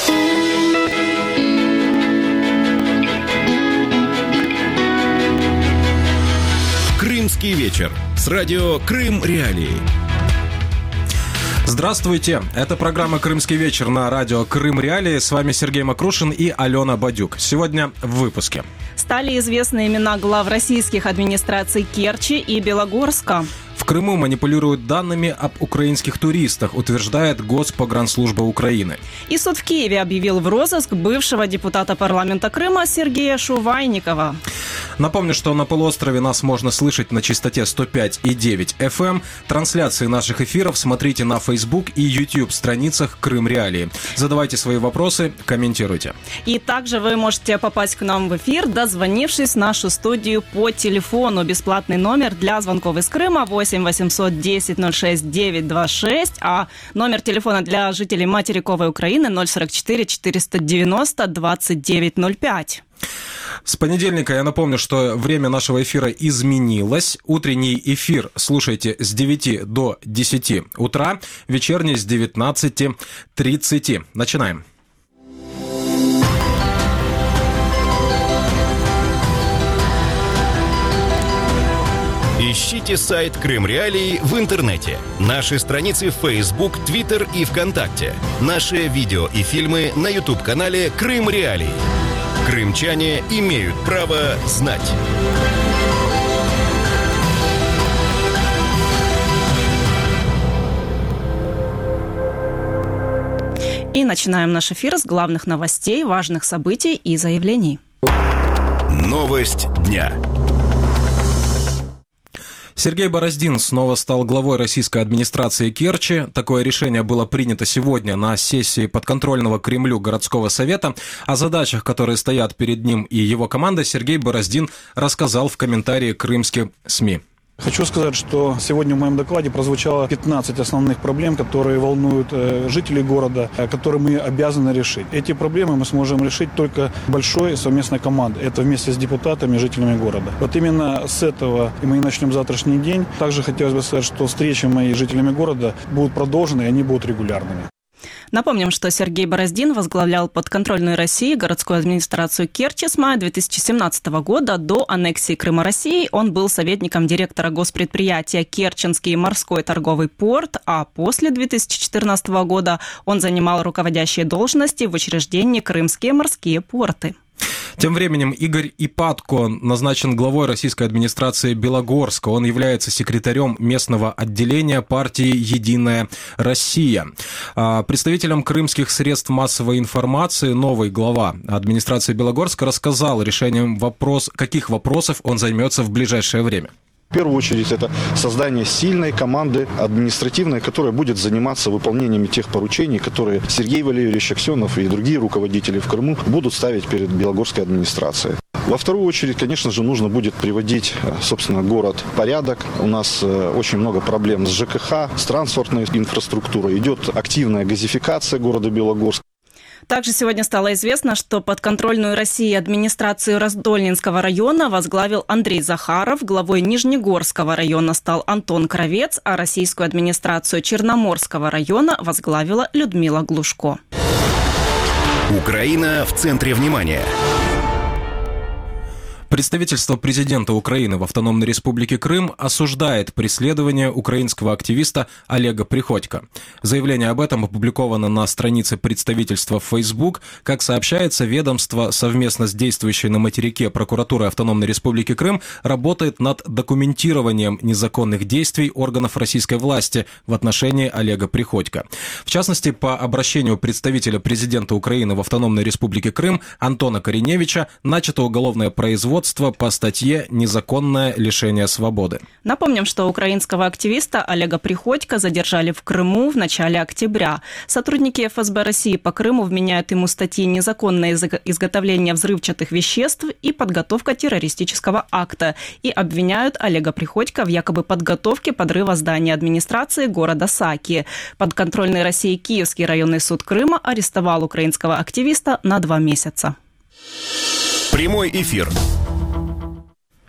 Крымский вечер с радио Крым Реалии. Здравствуйте, это программа «Крымский вечер» на радио Крым Реалии. С вами Сергей Макрушин и Алена Бадюк. Сегодня в выпуске. Стали известны имена глав российских администраций Керчи и Белогорска. В Крыму манипулируют данными об украинских туристах, утверждает Госпогранслужба Украины. И суд в Киеве объявил в розыск бывшего депутата парламента Крыма Сергея Шувайникова. Напомню, что на полуострове нас можно слышать на частоте 105,9 FM. Трансляции наших эфиров смотрите на Facebook и YouTube страницах Крым Реалии. Задавайте свои вопросы, комментируйте. И также вы можете попасть к нам в эфир, дозвонившись в нашу студию по телефону. Бесплатный номер для звонков из Крыма 8 800 10 06 926, а номер телефона для жителей материковой Украины 044 490 2905. С понедельника я напомню, что время нашего эфира изменилось. Утренний эфир слушайте с 9 до 10 утра, вечерний с 19:30. Начинаем. Ищите сайт Крым Реалии в интернете. Наши страницы в Facebook, Twitter и ВКонтакте. Наши видео и фильмы на YouTube-канале Крым Реалии. Крымчане имеют право знать. И начинаем наш эфир с главных новостей, важных событий и заявлений. Новость дня. Сергей Бороздин снова стал главой российской администрации Керчи. Такое решение было принято сегодня на сессии подконтрольного Кремлю городского совета. О задачах, которые стоят перед ним и его командой, Сергей Бороздин рассказал в комментарии крымским СМИ. Хочу сказать, что сегодня в моем докладе прозвучало 15 основных проблем, которые волнуют жителей города, которые мы обязаны решить. Эти проблемы мы сможем решить только большой совместной командой. Это вместе с депутатами и жителями города. Вот именно с этого мы и начнем завтрашний день. Также хотелось бы сказать, что встречи мои с жителями города будут продолжены, и они будут регулярными. Напомним, что Сергей Бороздин возглавлял подконтрольную России городскую администрацию Керчи с мая 2017 года. До аннексии Крыма России он был советником директора госпредприятия Керченский морской торговый порт, а после 2014 года он занимал руководящие должности в учреждении Крымские морские порты. Тем временем Игорь Ипатко назначен главой российской администрации Белогорска. Он является секретарем местного отделения партии «Единая Россия». Представителям крымских средств массовой информации новый глава администрации Белогорска рассказал решением каких вопросов он займется в ближайшее время. В первую очередь это создание сильной команды административной, которая будет заниматься выполнением тех поручений, которые Сергей Валерьевич Аксенов и другие руководители в Крыму будут ставить перед Белогорской администрацией. Во вторую очередь, конечно же, нужно будет приводить, собственно, город в порядок. У нас очень много проблем с ЖКХ, с транспортной инфраструктурой. Идет активная газификация города Белогорска. Также сегодня стало известно, что подконтрольную России администрацию Раздольнинского района возглавил Андрей Захаров, главой Нижнегорского района стал Антон Кравец, а российскую администрацию Черноморского района возглавила Людмила Глушко. Украина в центре внимания. Представительство президента Украины в Автономной Республике Крым осуждает преследование украинского активиста Олега Приходько. Заявление об этом опубликовано на странице представительства в Facebook. Как сообщается, ведомство совместно с действующей на материке прокуратурой Автономной Республики Крым работает над документированием незаконных действий органов российской власти в отношении Олега Приходько. В частности, по обращению представителя президента Украины в Автономной Республике Крым Антона Кореневича начато уголовное производство по статье «Незаконное лишение свободы». Напомним, что украинского активиста Олега Приходько задержали в Крыму в начале октября. Сотрудники ФСБ России по Крыму вменяют ему статьи «Незаконное изготовление взрывчатых веществ» и «Подготовка террористического акта» и обвиняют Олега Приходько в якобы подготовке подрыва здания администрации города Саки. Подконтрольный России Киевский районный суд Крыма арестовал украинского активиста на 2 месяца. Прямой эфир.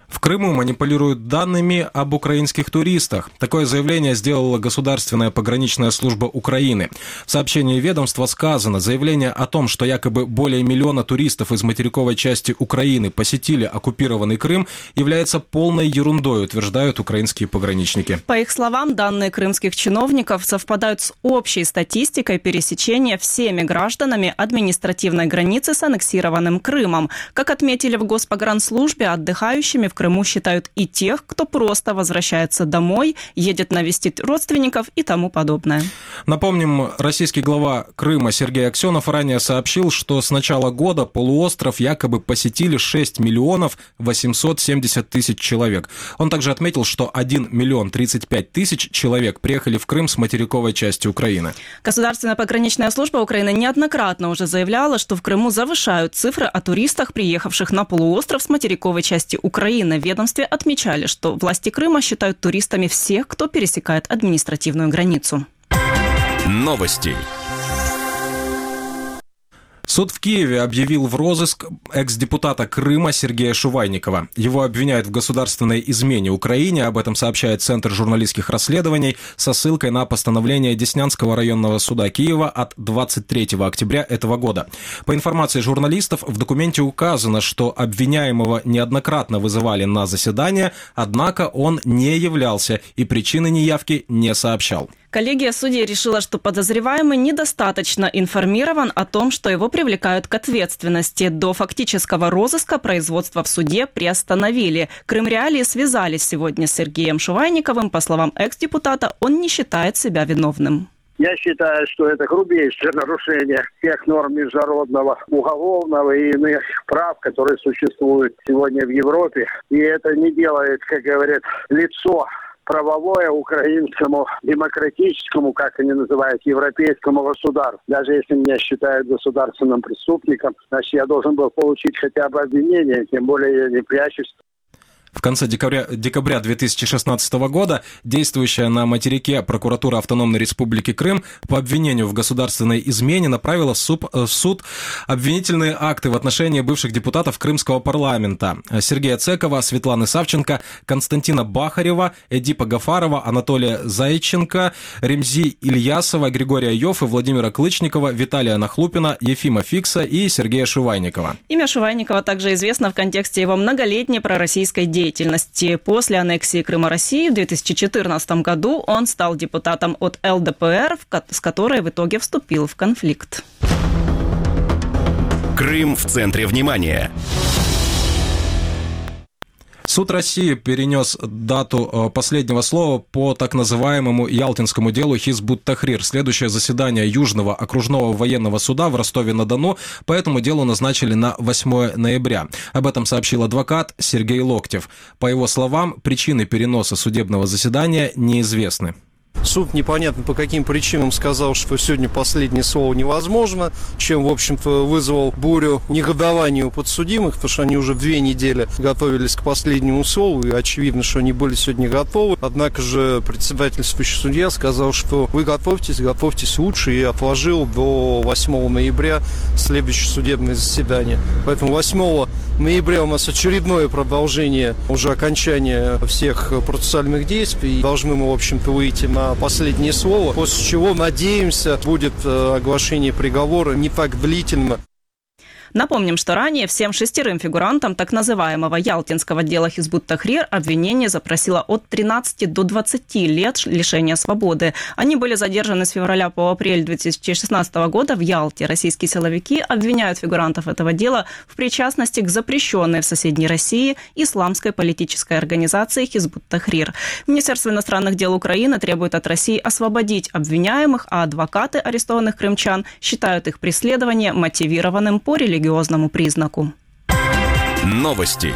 В Крыму манипулируют данными об украинских туристах. Такое заявление сделала Государственная пограничная служба Украины. В сообщении ведомства сказано, заявление о том, что якобы более миллиона туристов из материковой части Украины посетили оккупированный Крым, является полной ерундой, утверждают украинские пограничники. По их словам, данные крымских чиновников совпадают с общей статистикой пересечения всеми гражданами административной границы с аннексированным Крымом. Как отметили в Госпогранслужбе, отдыхающими в Крыму считают и тех, кто просто возвращается домой, едет навестить родственников и тому подобное. Напомним, российский глава Крыма Сергей Аксенов ранее сообщил, что с начала года полуостров якобы посетили 6 миллионов 870 тысяч человек. Он также отметил, что 1 миллион 35 тысяч человек приехали в Крым с материковой части Украины. Государственная пограничная служба Украины неоднократно уже заявляла, что в Крыму завышают цифры о туристах, приехавших на полуостров с материковой части Украины. В ведомстве отмечали, что власти Крыма считают туристами всех, кто пересекает административную границу. Новости. Суд в Киеве объявил в розыск экс-депутата Крыма Сергея Шувайникова. Его обвиняют в государственной измене Украине, об этом сообщает Центр журналистских расследований со ссылкой на постановление Деснянского районного суда Киева от 23 октября этого года. По информации журналистов, в документе указано, что обвиняемого неоднократно вызывали на заседание, однако он не являлся и причины неявки не сообщал. Коллегия судей решила, что подозреваемый недостаточно информирован о том, что его привлекают к ответственности. До фактического розыска производство в суде приостановили. Крым Реалии связались сегодня с Сергеем Шувайниковым. По словам экс-депутата, он не считает себя виновным. Я считаю, что это грубейшее нарушение всех норм международного уголовного и иных прав, которые существуют сегодня в Европе. И это не делает, как говорят, лицо правовое украинскому, демократическому, как они называют, европейскому государству. Даже если меня считают государственным преступником, значит, я должен был получить хотя бы обвинение, тем более я не прячусь. В конце декабря 2016 года действующая на материке прокуратура Автономной Республики Крым по обвинению в государственной измене направила в суд обвинительные акты в отношении бывших депутатов Крымского парламента Сергея Цекова, Светланы Савченко, Константина Бахарева, Эдипа Гафарова, Анатолия Зайченко, Ремзи Ильясова, Григория Йоффе, Владимира Клычникова, Виталия Нахлупина, Ефима Фикса и Сергея Шувайникова. Имя Шувайникова также известно в контексте его многолетней пророссийской деятельности. После аннексии Крыма России в 2014 году он стал депутатом от ЛДПР, с которой в итоге вступил в конфликт. Крым в центре внимания. Суд России перенес дату последнего слова по так называемому Ялтинскому делу Хизбут-Тахрир. Следующее заседание Южного окружного военного суда в Ростове-на-Дону по этому делу назначили на 8 ноября. Об этом сообщил адвокат Сергей Локтев. По его словам, причины переноса судебного заседания неизвестны. Суд непонятно по каким причинам сказал, что сегодня последнее слово невозможно, чем, в общем-то, вызвал бурю негодования у подсудимых, потому что они уже 2 недели готовились к последнему слову, и очевидно, что они были сегодня готовы. Однако же председательствующий судья сказал, что вы готовьтесь лучше, и отложил до 8 ноября следующее судебное заседание. Поэтому 8 ноября у нас очередное продолжение, уже окончание всех процессуальных действий. Должны мы, в общем-то, выйти на последнее слово, после чего, надеемся, будет оглашение приговора не так длительно. Напомним, что ранее всем 6 фигурантам так называемого Ялтинского дела Хизбут-Тахрир обвинение запросило от 13 до 20 лет лишения свободы. Они были задержаны с февраля по апрель 2016 года в Ялте. Российские силовики обвиняют фигурантов этого дела в причастности к запрещенной в соседней России исламской политической организации Хизбут-Тахрир. Министерство иностранных дел Украины требует от России освободить обвиняемых, а адвокаты арестованных крымчан считают их преследование мотивированным по религиозному признаку. Новости.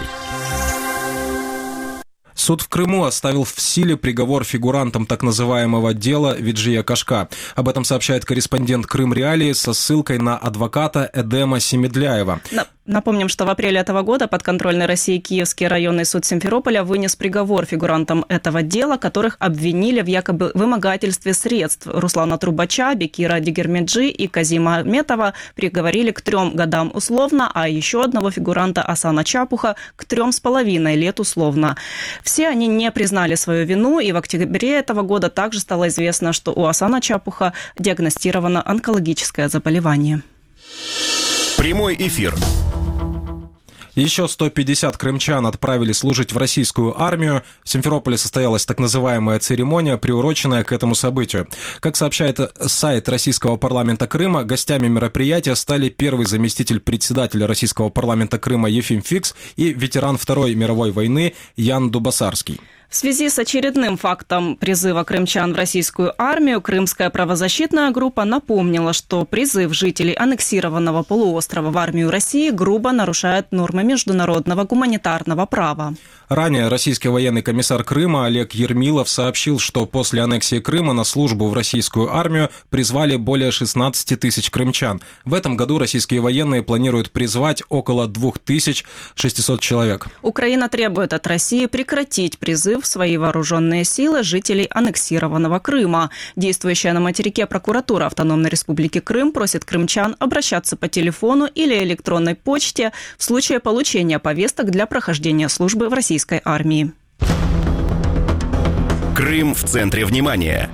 Суд в Крыму оставил в силе приговор фигурантам так называемого дела Виджия Кашка. Об этом сообщает корреспондент Крым Реалии со ссылкой на адвоката Эдема Семедляева. Напомним, что в апреле этого года подконтрольный России Киевский районный суд Симферополя вынес приговор фигурантам этого дела, которых обвинили в якобы вымогательстве средств. Руслана Трубача, Бекира Дигермеджи и Казима Аметова приговорили к 3 годам условно, а еще одного фигуранта Асана Чапуха к 3,5 лет условно. Все они не признали свою вину, и в октябре этого года также стало известно, что у Асана Чапуха диагностировано онкологическое заболевание. Прямой эфир. Еще 150 крымчан отправили служить в российскую армию. В Симферополе состоялась так называемая церемония, приуроченная к этому событию. Как сообщает сайт Российского парламента Крыма, гостями мероприятия стали первый заместитель председателя Российского парламента Крыма Ефим Фикс и ветеран Второй мировой войны Ян Дубасарский. В связи с очередным фактом призыва крымчан в российскую армию, Крымская правозащитная группа напомнила, что призыв жителей аннексированного полуострова в армию России грубо нарушает нормы международного гуманитарного права. Ранее российский военный комиссар Крыма Олег Ермилов сообщил, что после аннексии Крыма на службу в российскую армию призвали более 16 тысяч крымчан. В этом году российские военные планируют призвать около 2600 человек. Украина требует от России прекратить призыв в свои вооруженные силы жителей аннексированного Крыма. Действующая на материке прокуратура Автономной Республики Крым просит крымчан обращаться по телефону или электронной почте в случае получения повесток для прохождения службы в российской армии. Крым в центре внимания.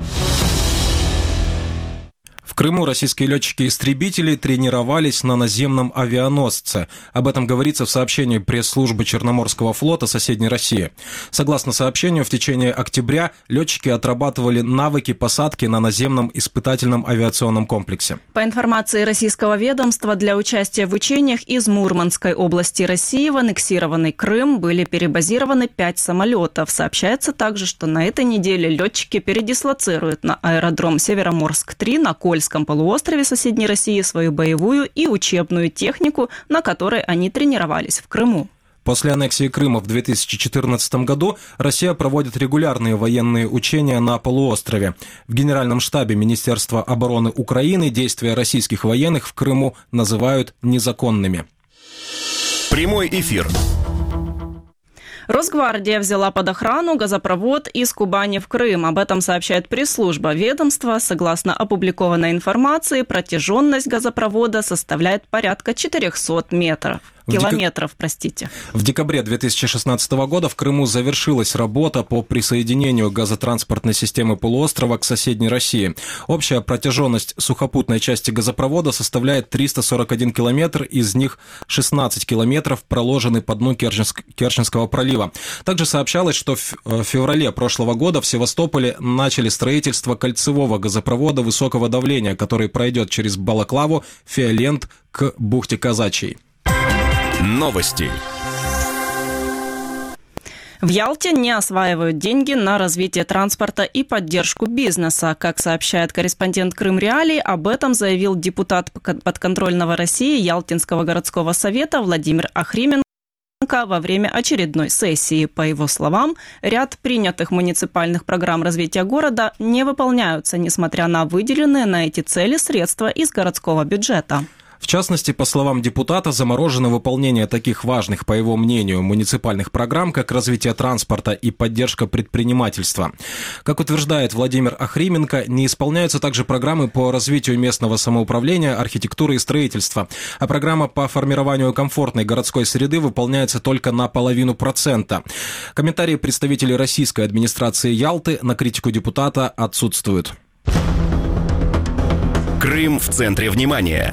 В Крыму российские летчики-истребители тренировались на наземном авианосце. Об этом говорится в сообщении пресс-службы Черноморского флота соседней России. Согласно сообщению, в течение октября летчики отрабатывали навыки посадки на наземном испытательном авиационном комплексе. По информации российского ведомства, для участия в учениях из Мурманской области России в аннексированный Крым были перебазированы 5 самолетов. Сообщается также, что на этой неделе летчики передислоцируют на аэродром Североморск-3 на Кольском полуострове соседней России свою боевую и учебную технику, на которой они тренировались в Крыму. После аннексии Крыма в 2014 году Россия проводит регулярные военные учения на полуострове. В Генеральном штабе Министерства обороны Украины действия российских военных в Крыму называют незаконными. Прямой эфир. Росгвардия взяла под охрану газопровод из Кубани в Крым. Об этом сообщает пресс-служба ведомства. Согласно опубликованной информации, протяженность газопровода составляет порядка 400 километров. В декабре 2016 года в Крыму завершилась работа по присоединению газотранспортной системы полуострова к соседней России. Общая протяженность сухопутной части газопровода составляет 341 километр, из них 16 километров проложены по дну Керченского пролива. Также сообщалось, что в феврале прошлого года в Севастополе начали строительство кольцевого газопровода высокого давления, который пройдет через Балаклаву, Фиолент к бухте Казачьей. Новости. В Ялте не осваивают деньги на развитие транспорта и поддержку бизнеса. Как сообщает корреспондент Крым Реалий, об этом заявил депутат подконтрольного России Ялтинского городского совета Владимир Ахрименко во время очередной сессии. По его словам, ряд принятых муниципальных программ развития города не выполняются, несмотря на выделенные на эти цели средства из городского бюджета. В частности, по словам депутата, заморожено выполнение таких важных, по его мнению, муниципальных программ, как развитие транспорта и поддержка предпринимательства. Как утверждает Владимир Ахрименко, не исполняются также программы по развитию местного самоуправления, архитектуры и строительства, а программа по формированию комфортной городской среды выполняется только на 0,5%. Комментарии представителей российской администрации Ялты на критику депутата отсутствуют. Крым в центре внимания.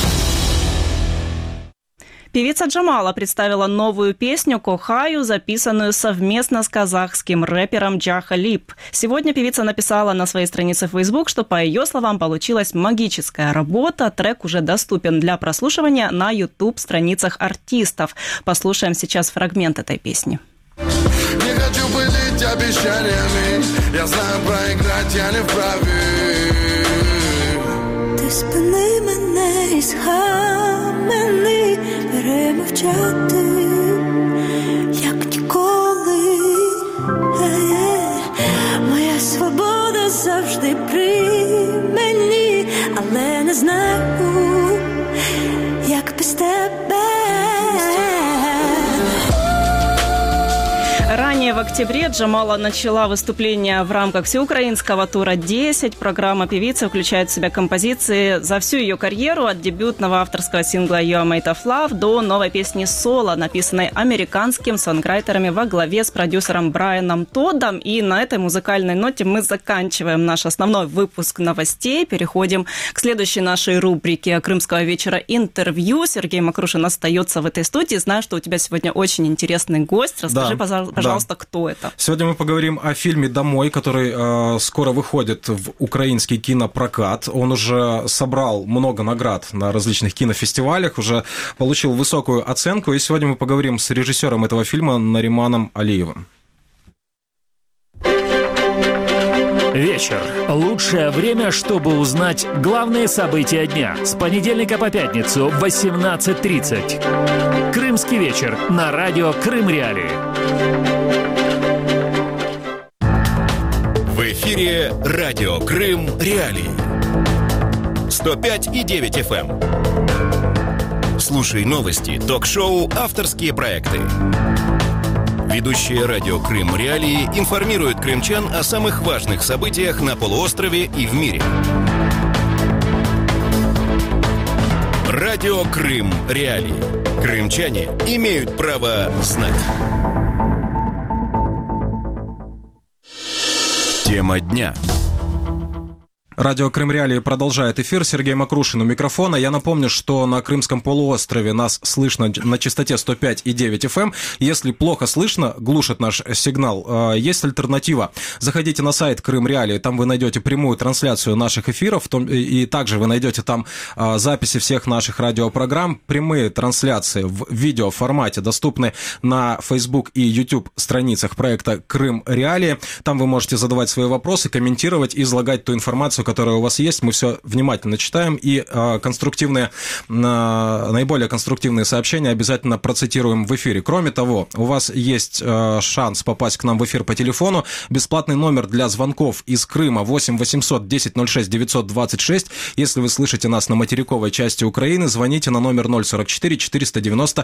Певица Джамала представила новую песню «Кохаю», записанную совместно с казахским рэпером Джаха Лип. Сегодня певица написала на своей странице в Facebook, что, по ее словам, получилась магическая работа. Трек уже доступен для прослушивания на YouTube-страницах артистов. Послушаем сейчас фрагмент этой песни. Не хочу пылить обещаниями, я знаю, проиграть я не вправе. Ти спини мене і схамени, перемовчати, як ніколи. Моя свобода завжди при мені, але не знаю, як без тебе. октябре Джамала начала выступление в рамках всеукраинского тура 10. Программа певицы включает в себя композиции за всю ее карьеру, от дебютного авторского сингла «You Are Made of Love» до новой песни «Соло», написанной американским сонграйтерами во главе с продюсером Брайаном Тоддом. И на этой музыкальной ноте мы заканчиваем наш основной выпуск новостей. Переходим к следующей нашей рубрике «Крымского вечера. Интервью». Сергей Макрушин остается в этой студии. Знаю, что у тебя сегодня очень интересный гость. Расскажи, пожалуйста, кто это? Сегодня мы поговорим о фильме «Домой», который скоро выходит в украинский кинопрокат. Он уже собрал много наград на различных кинофестивалях, уже получил высокую оценку. И сегодня мы поговорим с режиссером этого фильма Нариманом Алиевым. Вечер. Лучшее время, чтобы узнать главные события дня. С понедельника по пятницу в 18:30. Крымский вечер на радио Крым Реалии. В эфире радио Крым Реалии. 105,9 FM. Слушай новости, ток-шоу, авторские проекты. Ведущие радио Крым Реалии информируют крымчан о самых важных событиях на полуострове и в мире. Радио Крым Реалии. Крымчане имеют право знать. Тема дня. Радио Крым Реалии продолжает эфир. Сергей Макрушин у микрофона. Я напомню, что на Крымском полуострове нас слышно на частоте 105,9 FM. Если плохо слышно, глушит наш сигнал, есть альтернатива. Заходите на сайт Крым Реалии, там вы найдете прямую трансляцию наших эфиров, и также вы найдете там записи всех наших радиопрограмм. Прямые трансляции в видеоформате доступны на Facebook и YouTube страницах проекта Крым Реалии. Там вы можете задавать свои вопросы, комментировать и излагать ту информацию, которая у вас есть. Мы все внимательно читаем и наиболее конструктивные сообщения обязательно процитируем в эфире. Кроме того, у вас есть шанс попасть к нам в эфир по телефону. Бесплатный номер для звонков из Крыма 8 800 10 06 926. Если вы слышите нас на материковой части Украины, звоните на номер 044 490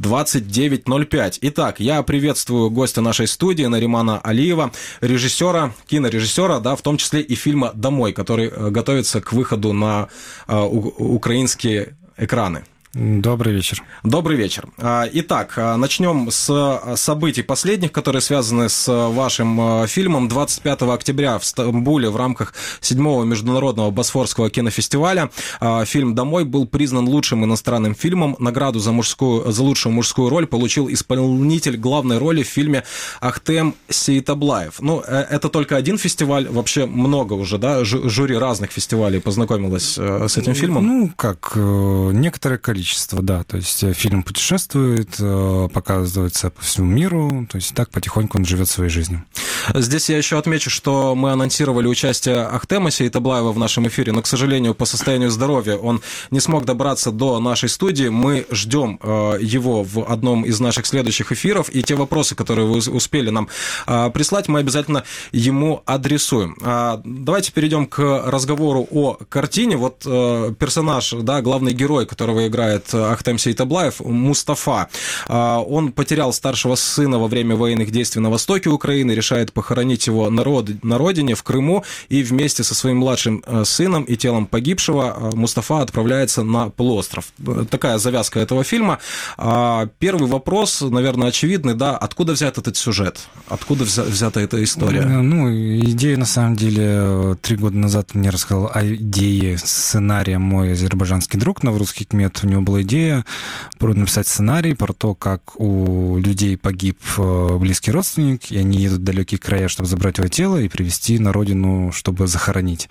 2905. Итак, я приветствую гостя нашей студии Наримана Алиева, кинорежиссера, да, в том числе и фильма «Домой», который готовится к выходу на украинские экраны. Добрый вечер. Добрый вечер. Итак, начнем с событий последних, которые связаны с вашим фильмом. 25 октября в Стамбуле в рамках 7-го международного Босфорского кинофестиваля фильм «Домой» был признан лучшим иностранным фильмом. Награду за лучшую мужскую роль получил исполнитель главной роли в фильме Ахтем Сейтаблаев. Ну, это только один фестиваль, вообще много уже, да? Жюри разных фестивалей познакомилось с этим фильмом? Ну, как некоторое количество. Да, то есть фильм путешествует, показывается по всему миру, то есть так потихоньку он живет своей жизнью. Здесь я еще отмечу, что мы анонсировали участие Ахтема Сейтаблаева в нашем эфире, но, к сожалению, по состоянию здоровья он не смог добраться до нашей студии. Мы ждем его в одном из наших следующих эфиров, и те вопросы, которые вы успели нам прислать, мы обязательно ему адресуем. Давайте перейдем к разговору о картине. Вот персонаж, да, главный герой, которого играет Ахтем Сейтаблаев, Мустафа. Он потерял старшего сына во время военных действий на востоке Украины, решает похоронить его на родине, в Крыму, и вместе со своим младшим сыном и телом погибшего Мустафа отправляется на полуостров. Такая завязка этого фильма. Первый вопрос, наверное, очевидный, да, откуда взят этот сюжет? Откуда взята эта история? Ну, идея, на самом деле, 3 года назад мне рассказал о идее сценария мой азербайджанский друг Наврузский Кмет. У него была идея написать сценарий про то, как у людей погиб близкий родственник, и они едут в далекие края, чтобы забрать его тело и привезти на родину, чтобы захоронить.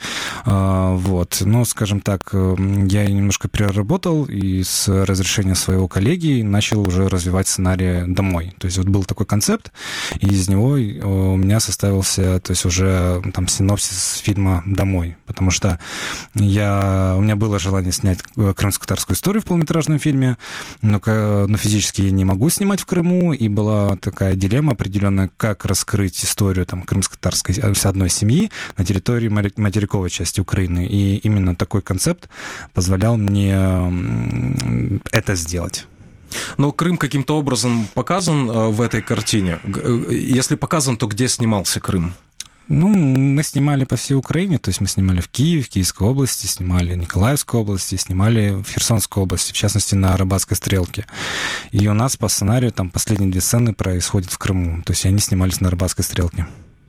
Вот. Но, скажем так, я немножко переработал и с разрешения своего коллеги начал уже развивать сценарий «Домой». То есть вот был такой концепт, и из него у меня составился, то есть уже там синопсис фильма «Домой», потому что у меня было желание снять крымско-татарскую историю в полнометражном фильме, но физически я не могу снимать в Крыму, и была такая дилемма определенная, как раскрыть историю там крымско-татарской одной семьи на территории материковой части Украины. И именно такой концепт позволял мне это сделать. Но Крым каким-то образом показан в этой картине? Если показан, то где снимался Крым? Ну, мы снимали по всей Украине, то есть мы снимали в Киеве, в Киевской области, снимали в Николаевской области, снимали в Херсонской области, в частности, на Арабатской стрелке. И у нас по сценарию там последние 2 сцены происходят в Крыму, то есть они снимались на Арабатской стрелке.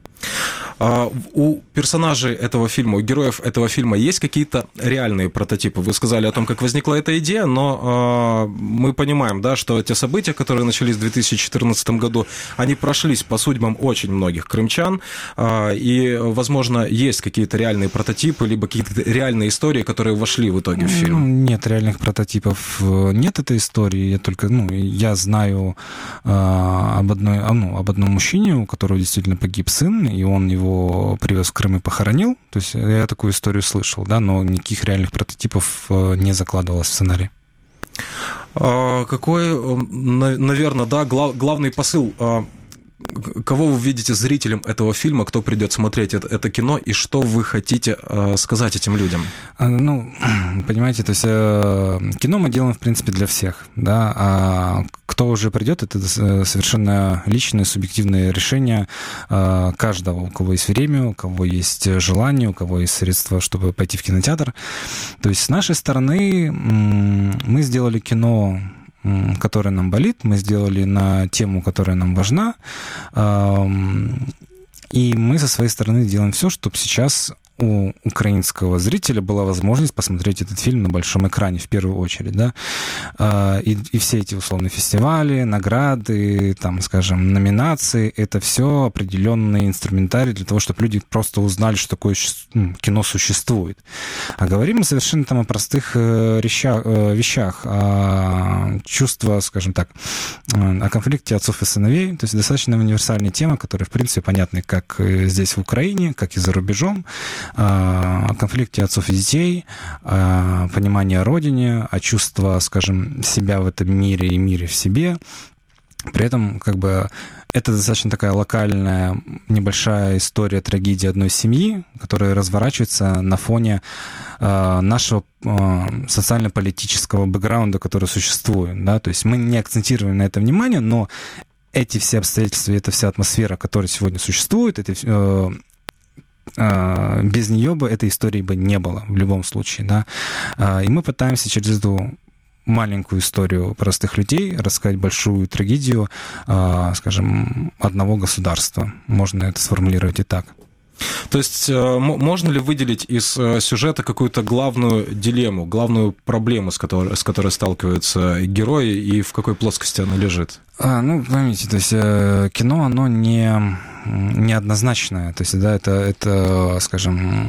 У персонажей этого фильма, у героев этого фильма есть какие-то реальные прототипы? Вы сказали о том, как возникла эта идея, но мы понимаем, да, что те события, которые начались в 2014 году, они прошлись по судьбам очень многих крымчан, и, возможно, есть какие-то реальные прототипы, либо какие-то реальные истории, которые вошли в итоге в фильм. Нет, реальных прототипов нет этой истории. Я знаю об одном мужчине, у которого действительно погиб сын, и он его привез в Крым и похоронил. То есть я такую историю слышал, да, но никаких реальных прототипов не закладывалось в сценарий. Какой, наверное, да, главный посыл? Кого вы видите зрителем этого фильма, кто придет смотреть это кино, и что вы хотите сказать этим людям? Ну, понимаете, то есть кино мы делаем, в принципе, для всех, да, а кто уже придет, это совершенно личное, субъективное решение каждого, у кого есть время, у кого есть желание, у кого есть средства, чтобы пойти в кинотеатр. То есть с нашей стороны мы сделали кино, которая нам болит, мы сделали на тему, которая нам важна, и мы со своей стороны делаем все, чтобы сейчас у украинского зрителя была возможность посмотреть этот фильм на большом экране в первую очередь, да, и все эти условные фестивали, награды, там, скажем, номинации, это все определенный инструментарий для того, чтобы люди просто узнали, что такое кино существует. А говорим мы совершенно там о простых вещах, о чувстве, скажем так, о конфликте отцов и сыновей, то есть достаточно универсальная тема, которая, в принципе, понятна как здесь в Украине, как и за рубежом, о конфликте отцов и детей, о понимании о родине, о чувстве, скажем, себя в этом мире и мире в себе. При этом, как бы, это достаточно такая локальная, небольшая история трагедии одной семьи, которая разворачивается на фоне нашего социально-политического бэкграунда, который существует. Да? То есть мы не акцентируем на это внимание, но эти все обстоятельства, эта вся атмосфера, которая сегодня существует, это без нее бы этой истории бы не было в любом случае, да. И мы пытаемся через эту маленькую историю простых людей рассказать большую трагедию, скажем, одного государства. Можно это сформулировать и так. То есть можно ли выделить из сюжета какую-то главную дилемму, главную проблему, с которой сталкиваются герои, и в какой плоскости она лежит? Ну, поймите, то есть кино, оно неоднозначное. То есть, да, это скажем,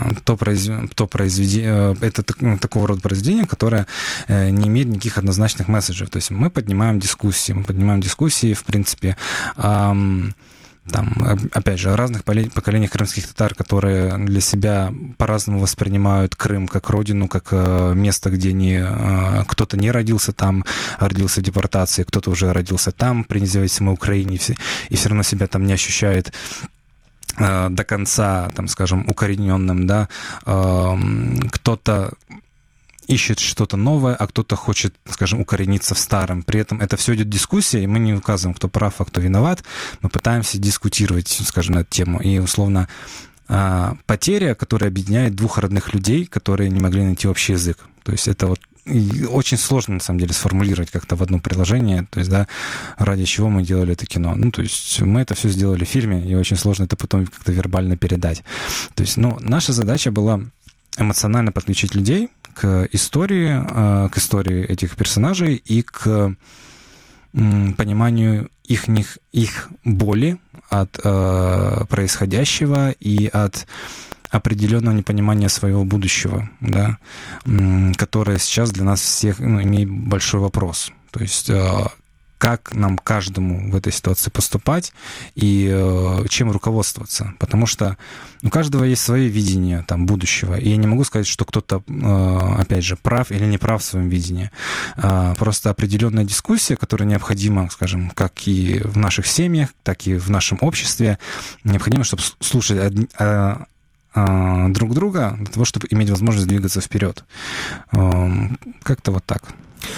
это такого рода произведение, которое не имеет никаких однозначных месседжей. То есть мы поднимаем дискуссии, в принципе, там, опять же, о разных поколениях крымских татар, которые для себя по-разному воспринимают Крым как родину, как место, где кто-то не родился там, а родился в депортации, кто-то уже родился там, при независимой Украине, и все равно себя там не ощущает до конца, там, скажем, укорененным, да, кто-то ищет что-то новое, а кто-то хочет, скажем, укорениться в старом. При этом это все идет дискуссия, и мы не указываем, кто прав, а кто виноват. Мы пытаемся дискутировать, скажем, на эту тему. И, условно, потеря, которая объединяет двух родных людей, которые не могли найти общий язык. То есть это вот очень сложно, на самом деле, сформулировать как-то в одно предложение, то есть, да, ради чего мы делали это кино. Ну, то есть мы это все сделали в фильме, и очень сложно это потом как-то вербально передать. То есть, ну, наша задача была эмоционально подключить людей к истории этих персонажей и к пониманию их боли от происходящего и от определенного непонимания своего будущего, да, которое сейчас для нас всех имеет большой вопрос. То есть как нам каждому в этой ситуации поступать и чем руководствоваться. Потому что у каждого есть свое видение там, будущего. И я не могу сказать, что кто-то, опять же, прав или не прав в своем видении. Просто определенная дискуссия, которая необходима, скажем, как и в наших семьях, так и в нашем обществе, необходимо, чтобы слушать друг друга для того, чтобы иметь возможность двигаться вперед. Как-то вот так.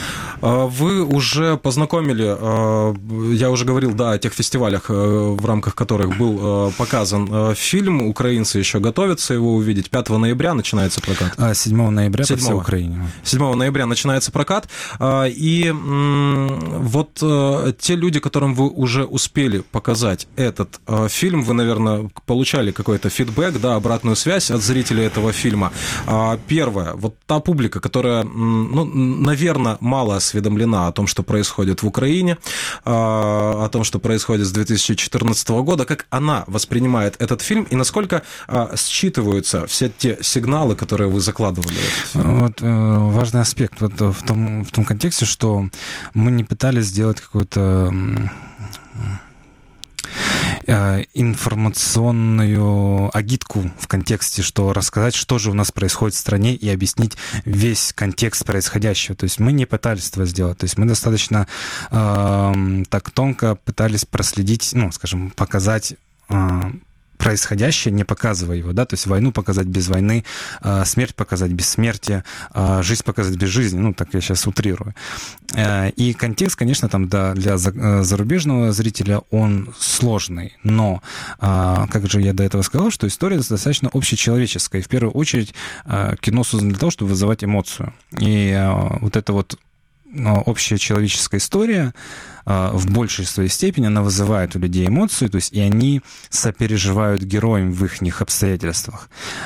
Вы уже познакомили, я уже говорил, да, о тех фестивалях, в рамках которых был показан фильм. Украинцы еще готовятся его увидеть. 5 ноября начинается прокат. 7 ноября по всей Украине. 7 ноября начинается прокат. И вот те люди, которым вы уже успели показать этот фильм, вы, наверное, получали какой-то фидбэк, да, обратную связь от зрителей этого фильма. Первое, вот та публика, которая, ну, наверное, мало осведомлена о том, что происходит в Украине, о том, что происходит с 2014 года, как она воспринимает этот фильм и насколько считываются все те сигналы, которые вы закладывали в этот фильм? Вот важный аспект вот в том контексте, что мы не пытались сделать какую-то информационную агитку в контексте, что рассказать, что же у нас происходит в стране, и объяснить весь контекст происходящего. То есть мы не пытались этого сделать. То есть мы достаточно так тонко пытались проследить, ну, скажем, показать происходящее, не показывая его, да, то есть войну показать без войны, смерть показать без смерти, жизнь показать без жизни, ну, так я сейчас утрирую. И контекст, конечно, там, да, для зарубежного зрителя он сложный, но, как же я до этого сказал, что история достаточно общечеловеческая, и в первую очередь кино создано для того, чтобы вызывать эмоцию. И вот это вот общая человеческая история в большей своей степени она вызывает у людей эмоции, то есть и они сопереживают героям в их обстоятельствах.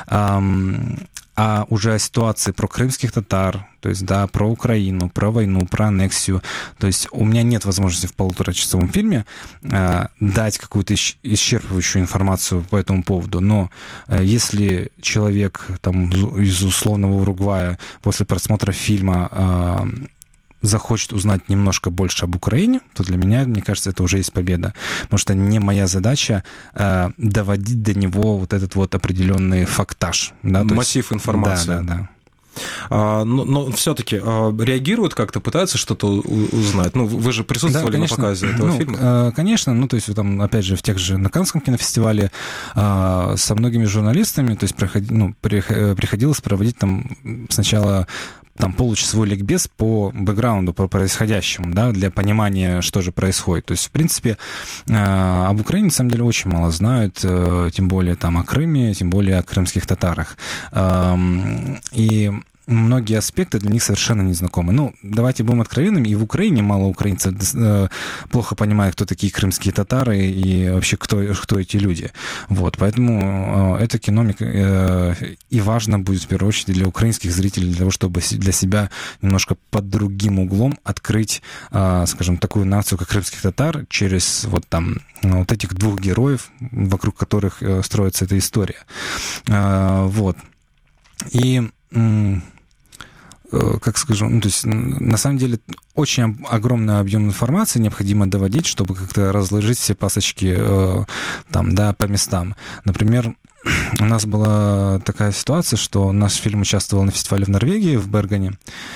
А уже о ситуации про крымских татар, то есть, да, про Украину, про войну, про аннексию. То есть у меня нет возможности в полуторачасовом фильме дать какую-то исчерпывающую информацию по этому поводу. Но если человек там, из условного Уругвая после просмотра фильма захочет узнать немножко больше об Украине, то для меня, мне кажется, это уже есть победа. Потому что не моя задача доводить до него вот этот вот определенный фактаж. Да, массив информации. Да. Но все-таки реагируют как-то, пытаются что-то узнать? Ну, вы же присутствовали на показе этого фильма. Конечно, ну, то есть, там, опять же, в тех же на Каннском кинофестивале со многими журналистами, то есть, приходилось проводить там сначала там получасовой ликбез по бэкграунду, по происходящему, да, для понимания, что же происходит. То есть, в принципе, об Украине, на самом деле, очень мало знают, тем более там о Крыме, тем более о крымских татарах. И многие аспекты для них совершенно незнакомы. Ну, давайте будем откровенными, и в Украине мало украинцев плохо понимают, кто такие крымские татары и вообще кто эти люди. Вот, поэтому это кино и важно будет в первую очередь для украинских зрителей, для того, чтобы для себя немножко под другим углом открыть, скажем, такую нацию, как крымских татар, через вот там вот этих двух героев, вокруг которых строится эта история. Вот. И как скажу, ну, то есть, на самом деле, очень огромный объем информации необходимо доводить, чтобы как-то разложить все пасочки там, да, по местам. Например, у нас была такая ситуация, что наш фильм участвовал на фестивале в Норвегии, в Бергене,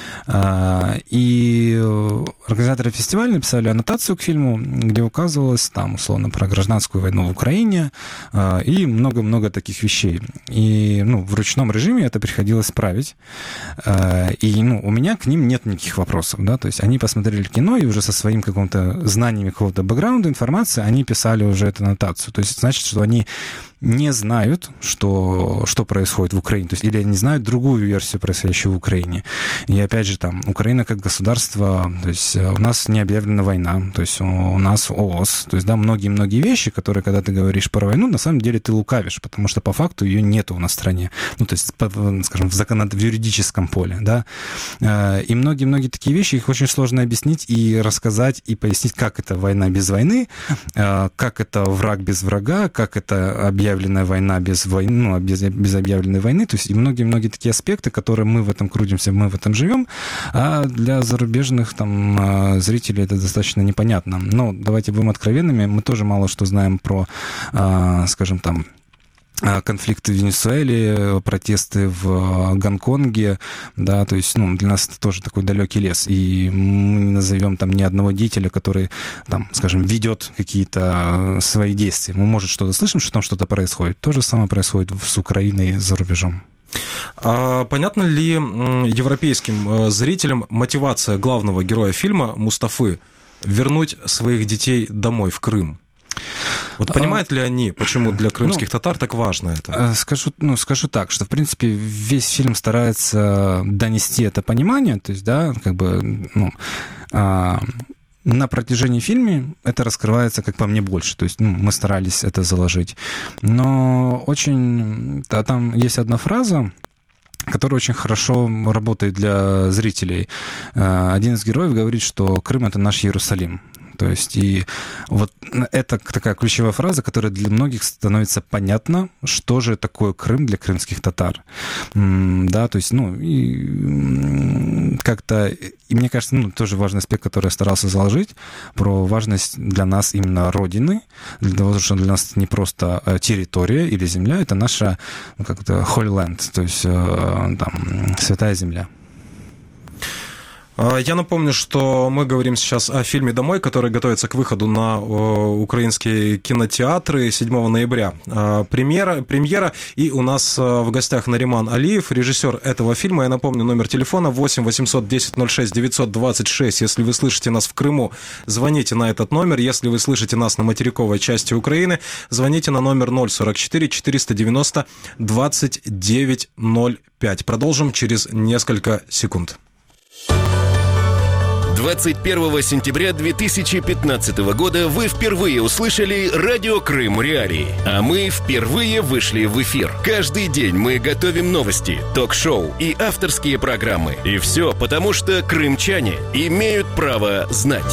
и организаторы фестиваля написали аннотацию к фильму, где указывалось там, условно, про гражданскую войну в Украине и много-много таких вещей. И, ну, в ручном режиме это приходилось править. И, ну, у меня к ним нет никаких вопросов, да, то есть они посмотрели кино и уже со своим каким-то знаниями какого-то бэкграунда, информации, они писали уже эту аннотацию. То есть, значит, что они не знают, что происходит в Украине, то есть, или не знают другую версию происходящего в Украине. И опять же, там, Украина как государство, то есть у нас не объявлена война, то есть у нас ООС, то есть, да, многие-многие вещи, которые, когда ты говоришь про войну, на самом деле ты лукавишь, потому что по факту ее нету у нас в стране, ну, то есть, скажем, в юридическом поле, да, и многие-многие такие вещи, их очень сложно объяснить и рассказать, и пояснить, как это война без войны, как это враг без врага, как это объявленная война без войны, ну, без объявленной войны, то есть и многие-многие такие аспекты, которые мы в этом крутимся, мы в этом живем, а для зарубежных там зрителей это достаточно непонятно. Но давайте будем откровенными, мы тоже мало что знаем про, скажем там, конфликты в Венесуэле, протесты в Гонконге, да, то есть, ну, для нас это тоже такой далекий лес, и мы не назовем там ни одного деятеля, который, там, скажем, ведет какие-то свои действия. Мы, может, что-то слышим, что там что-то происходит. То же самое происходит с Украиной за рубежом. А понятно ли европейским зрителям мотивация главного героя фильма Мустафы вернуть своих детей домой, в Крым? Вот понимают ли они, почему для крымских татар так важно это? Скажу так, что, в принципе, весь фильм старается донести это понимание, то есть, да, как бы, на протяжении фильма это раскрывается, как по мне, больше. То есть мы старались это заложить. Но там есть одна фраза, которая очень хорошо работает для зрителей. Один из героев говорит, что Крым — это наш Иерусалим. То есть, и вот это такая ключевая фраза, которая для многих становится понятно, что же такое Крым для крымских татар. Да, то есть, и как-то, и мне кажется, тоже важный аспект, который я старался заложить, про важность для нас именно Родины, для того, что для нас это не просто территория или земля, это наша, как-то Holy Land, то есть, там, святая земля. Я напомню, что мы говорим сейчас о фильме «Домой», который готовится к выходу на украинские кинотеатры 7 ноября. Премьера, и у нас в гостях Нариман Алиев, режиссер этого фильма. Я напомню, номер телефона 8 800 10 06 926. Если вы слышите нас в Крыму, звоните на этот номер. Если вы слышите нас на материковой части Украины, звоните на номер 044 490 2905. Продолжим через несколько секунд. 21 сентября 2015 года вы впервые услышали радио «Крым Реалии», а мы впервые вышли в эфир. Каждый день мы готовим новости, ток-шоу и авторские программы. И все потому, что крымчане имеют право знать.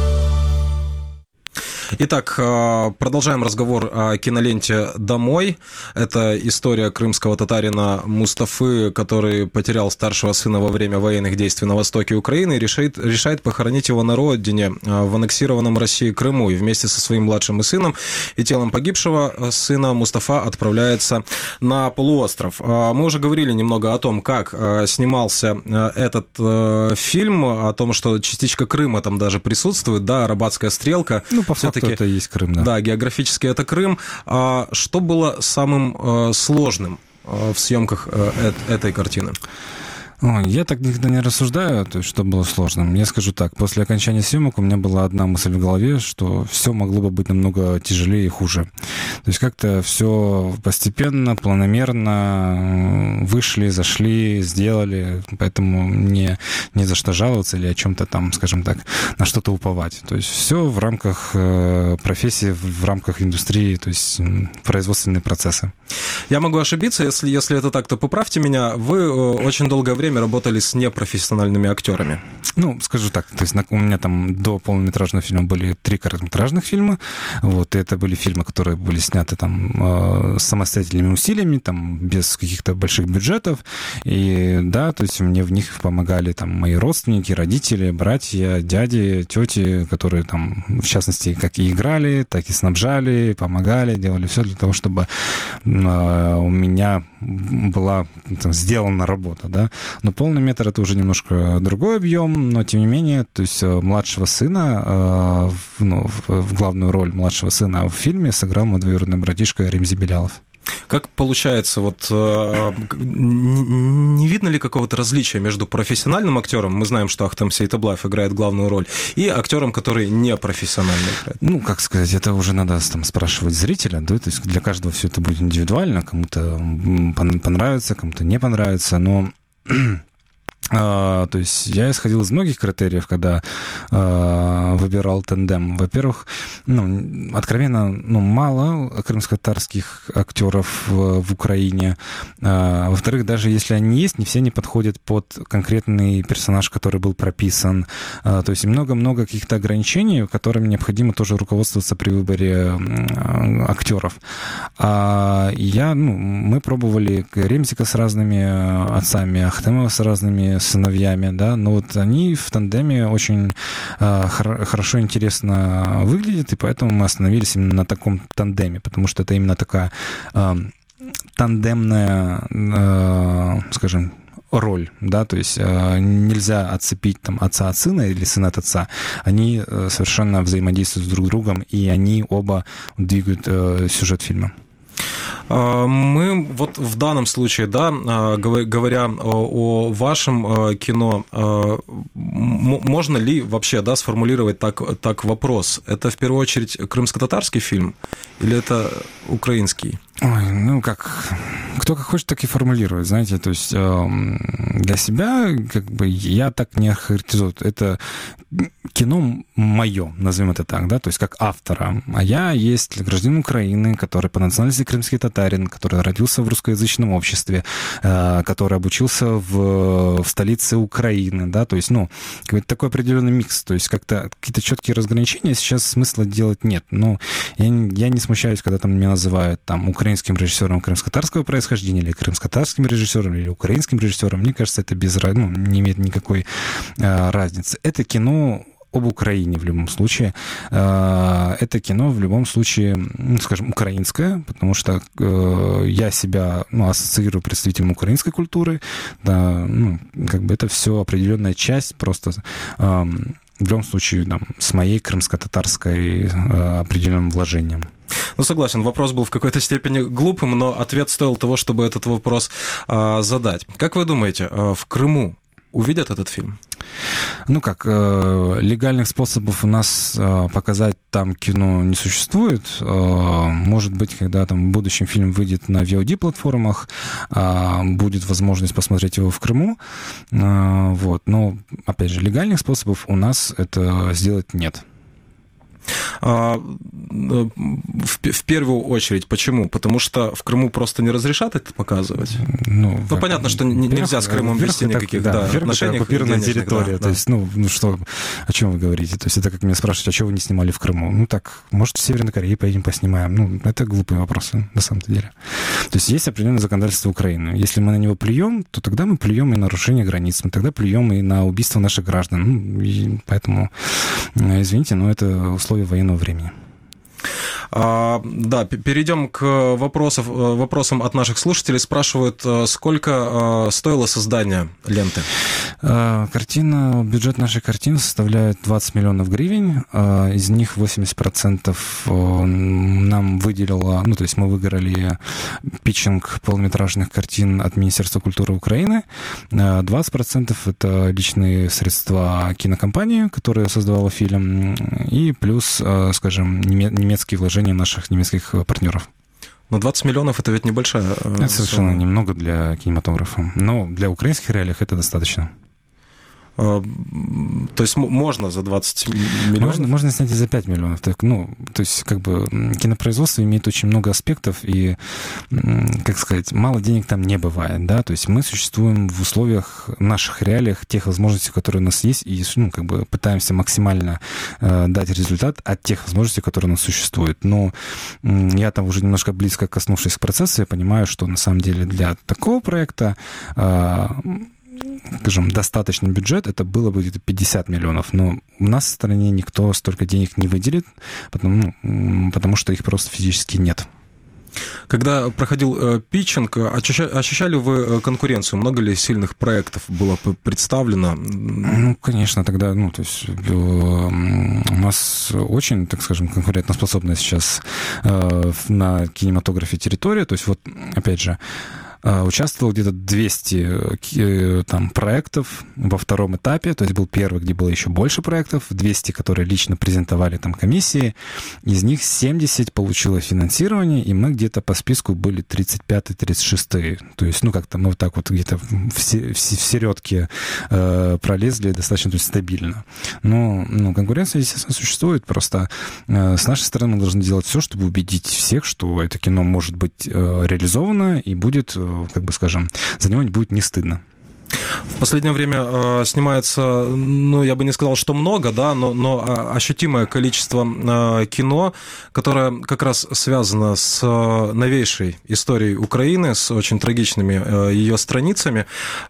Итак, продолжаем разговор о киноленте «Домой». Это история крымского татарина Мустафы, который потерял старшего сына во время военных действий на востоке Украины и решает похоронить его на родине, в аннексированном России Крыму. И вместе со своим младшим сыном и телом погибшего сына Мустафа отправляется на полуостров. Мы уже говорили немного о том, как снимался этот фильм, о том, что частичка Крыма там даже присутствует, да, арабатская стрелка. По факту это и есть Крым, да. Да, географически это Крым. А что было самым сложным в съемках этой картины? Я так никогда не рассуждаю, то есть, что было сложным. Я скажу так, после окончания съемок у меня была одна мысль в голове, что все могло бы быть намного тяжелее и хуже. То есть как-то все постепенно, планомерно вышли, зашли, сделали, поэтому не за что жаловаться или о чем-то там, скажем так, на что-то уповать. То есть все в рамках профессии, в рамках индустрии, то есть производственные процессы. Я могу ошибиться, если это так, то поправьте меня. Вы очень долгое время работали с непрофессиональными актерами. Скажу так, то есть у меня там до полнометражного фильма были 3 короткометражных фильма, вот, и это были фильмы, которые были сняты там самостоятельными усилиями, там, без каких-то больших бюджетов, и да, то есть мне в них помогали там мои родственники, родители, братья, дяди, тети, которые там, в частности, как и играли, так и снабжали, помогали, делали все для того, чтобы у меня была там сделана работа, да. Но полный метр — это уже немножко другой объем, но тем не менее, то есть младшего сына, в главную роль младшего сына в фильме сыграл мой двоюродный братишка Ремзи Белялов. Как получается, не видно ли какого-то различия между профессиональным актером, мы знаем, что Ахтам Сейтаблаев играет главную роль, и актером, который не профессионально играет? Как сказать, это уже надо там спрашивать зрителя, да, то есть для каждого все это будет индивидуально, кому-то понравится, кому-то не понравится, но... То есть я исходил из многих критериев, когда выбирал тандем. Во-первых, откровенно, мало крымско-татарских актеров в Украине. Во-вторых, даже если они есть, не все они подходят под конкретный персонаж, который был прописан. То есть много-много каких-то ограничений, которыми необходимо тоже руководствоваться при выборе актеров. Мы пробовали Ремзика с разными отцами, Ахтемова с разными сыновьями, да, но вот они в тандеме очень хорошо и интересно выглядят, и поэтому мы остановились именно на таком тандеме, потому что это именно такая тандемная, скажем, роль, да, то есть нельзя отцепить там отца от сына или сына от отца, они совершенно взаимодействуют друг с другом, и они оба двигают сюжет фильма. Мы вот в данном случае, да, говоря о вашем кино, можно ли вообще, да, сформулировать так вопрос? Это в первую очередь крымско-татарский фильм или это украинский? Ой, ну как, кто как хочет, так и формулирует, знаете, то есть для себя, как бы, я так не характеризую, это кино мое, назовем это так, да, то есть как автора, а я есть гражданин Украины, который по национальности крымский татарин, который родился в русскоязычном обществе, который обучился в столице Украины, да, то есть, ну, такой определенный микс, то есть как-то какие-то четкие разграничения сейчас смысла делать нет, но я не смущаюсь, когда там меня называют там украинским режиссером крымско-татарского происхождения или крымско-татарским режиссером или украинским режиссером, мне кажется, это не имеет никакой разницы. Это кино об Украине в любом случае. Это кино в любом случае, ну, скажем, украинское, потому что я себя ассоциирую представителем украинской культуры. Да, ну, как бы это все определенная часть, просто в любом случае там, с моей крымско-татарской определенным вложением. Ну, согласен, вопрос был в какой-то степени глупым, но ответ стоил того, чтобы этот вопрос задать. Как вы думаете, в Крыму увидят этот фильм? Ну как, легальных способов у нас показать там кино не существует. Может быть, когда там в будущем фильм выйдет на VOD-платформах, будет возможность посмотреть его в Крыму. Вот. Но, опять же, легальных способов у нас это сделать нет. В первую очередь, почему? Потому что в Крыму просто не разрешат это показывать? Ну понятно, что нельзя с Крымом вести никаких отношений. Это оккупированная территория. То есть, ну что, о чем вы говорите? То есть это как меня спрашивают, а чего вы не снимали в Крыму? Ну так, может, в Северной Корее поедем поснимаем. Ну, это глупые вопросы, на самом-то деле. То есть определенное законодательство Украины. Если мы на него плюем, то тогда мы плюем и на нарушение границ, мы тогда плюем и на убийство наших граждан. Ну, и поэтому, извините, но это условия военного времени. Да, перейдем к вопросам от наших слушателей. Спрашивают, сколько стоило создание ленты? Бюджет нашей картины составляет 20 миллионов гривен. Из них 80% нам выделило, ну, то есть мы выиграли питчинг полнометражных картин от Министерства культуры Украины. 20% это личные средства кинокомпании, которая создавала фильм, и плюс, скажем, немецкие вложения наших немецких партнеров. Но 20 миллионов это ведь небольшая это совершенно немного для кинематографа. Но для украинских реалий это достаточно. То есть можно за 20 миллионов? Можно снять и за 5 миллионов. Так, ну, то есть, как бы, кинопроизводство имеет очень много аспектов, и, как сказать, мало денег там не бывает, да, то есть мы существуем в условиях, наших реалиях, тех возможностей, которые у нас есть, и, ну, как бы, пытаемся максимально дать результат от тех возможностей, которые у нас существуют. Но я там уже немножко близко коснувшись к процессу, я понимаю, что, на самом деле, для такого проекта скажем, достаточный бюджет, это было бы где-то 50 миллионов, но у нас в стране никто столько денег не выделит, потому что их просто физически нет. Когда проходил питчинг, ощущали вы конкуренцию? Много ли сильных проектов было представлено? Ну, конечно, тогда, ну, то есть у нас очень, так скажем, конкурентоспособная сейчас на кинематографе территория, то есть вот, опять же, участвовало где-то 200 там, проектов во втором этапе, то есть был первый, где было еще больше проектов, 200, которые лично презентовали там комиссии, из них 70 получило финансирование, и мы где-то по списку были 35-36, то есть, ну, как-то мы вот так вот где-то в середке пролезли достаточно, то есть, стабильно. Но конкуренция, естественно, существует, просто с нашей стороны мы должны делать все, чтобы убедить всех, что это кино может быть реализовано и будет, как бы скажем, за него будет не стыдно. В последнее время снимается, ну, я бы не сказал, что много, да, но ощутимое количество кино, которое как раз связано с новейшей историей Украины, с очень трагичными ее страницами.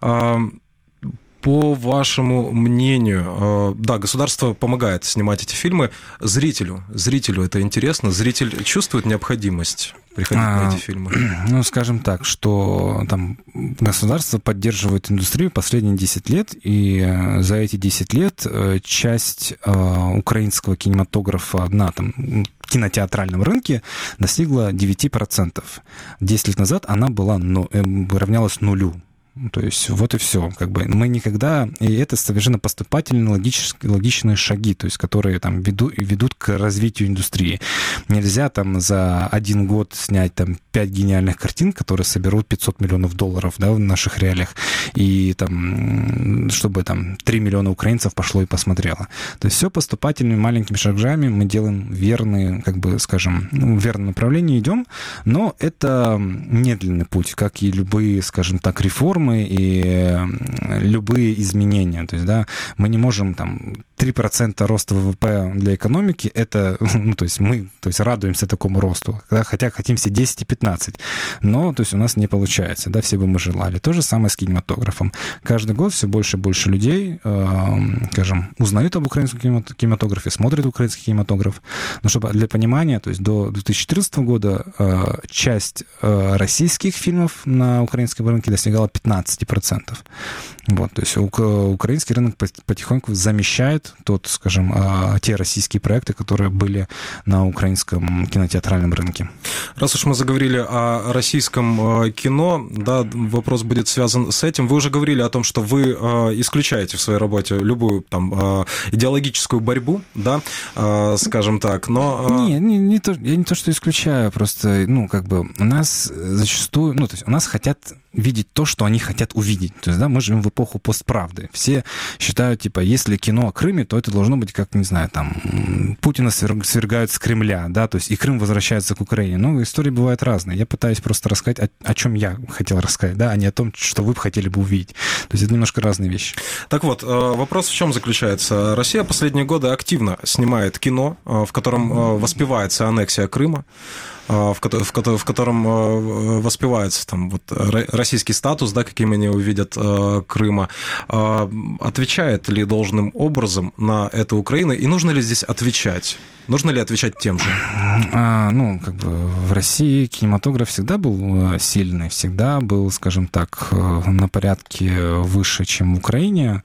По вашему мнению, да, государство помогает снимать эти фильмы. Зрителю это интересно? Зритель чувствует необходимость приходить на эти фильмы? Ну, скажем так, что там государство поддерживает индустрию последние 10 лет, и за эти 10 лет часть украинского кинематографа на кинотеатральном рынке достигла 9%. 10 лет назад она равнялась нулю. То есть вот и все. Как бы мы никогда... И это совершенно поступательные, логичные шаги, то есть которые там ведут к развитию индустрии. Нельзя там за один год снять там 5 гениальных картин, которые соберут $500 миллионов, да, в наших реалиях, и там, чтобы там 3 миллиона украинцев пошло и посмотрело. То есть все поступательными маленькими шагами мы делаем верные, как бы, скажем, в верном направлении идем, но это медленный путь, как и любые, скажем так, реформы и любые изменения. То есть, да, мы не можем там 3% роста ВВП для экономики, это, ну, то есть мы радуемся такому росту, да, хотя хотим все 10 и 15, но, то есть, у нас не получается, да, все бы мы желали. То же самое с кинематографом. Каждый год все больше и больше людей, скажем, узнают об украинском кинематографе, смотрят украинский кинематограф. Но чтобы для понимания, то есть до 2014 года часть российских фильмов на украинском рынке достигала 15%. Вот, то есть украинский рынок потихоньку замещает те российские проекты, которые были на украинском кинотеатральном рынке. Раз уж мы заговорили о российском кино, да, вопрос будет связан с этим. Вы уже говорили о том, что вы исключаете в своей работе любую там идеологическую борьбу, да, скажем так, но... Я не то, что исключаю, просто, ну, как бы у нас зачастую, ну, то есть у нас хотят видеть то, что они хотят увидеть. То есть, да, мы живем в эпоху постправды. Все считают, типа, если кино о Крыме, то это должно быть, как, не знаю, там, Путина свергают с Кремля, да, то есть и Крым возвращается к Украине. Но истории бывают разные. Я пытаюсь просто рассказать, о чем я хотел рассказать, да, а не о том, что вы бы хотели бы увидеть. То есть это немножко разные вещи. Так вот, вопрос в чем заключается? Россия последние годы активно снимает кино, в котором воспевается аннексия Крыма, в котором воспевается там вот российский статус, да, каким они увидят Крыма. Отвечает ли должным образом на это Украина? И нужно ли здесь отвечать? Нужно ли отвечать тем же? В России кинематограф всегда был сильный, всегда был, скажем так, на порядке выше, чем в Украине.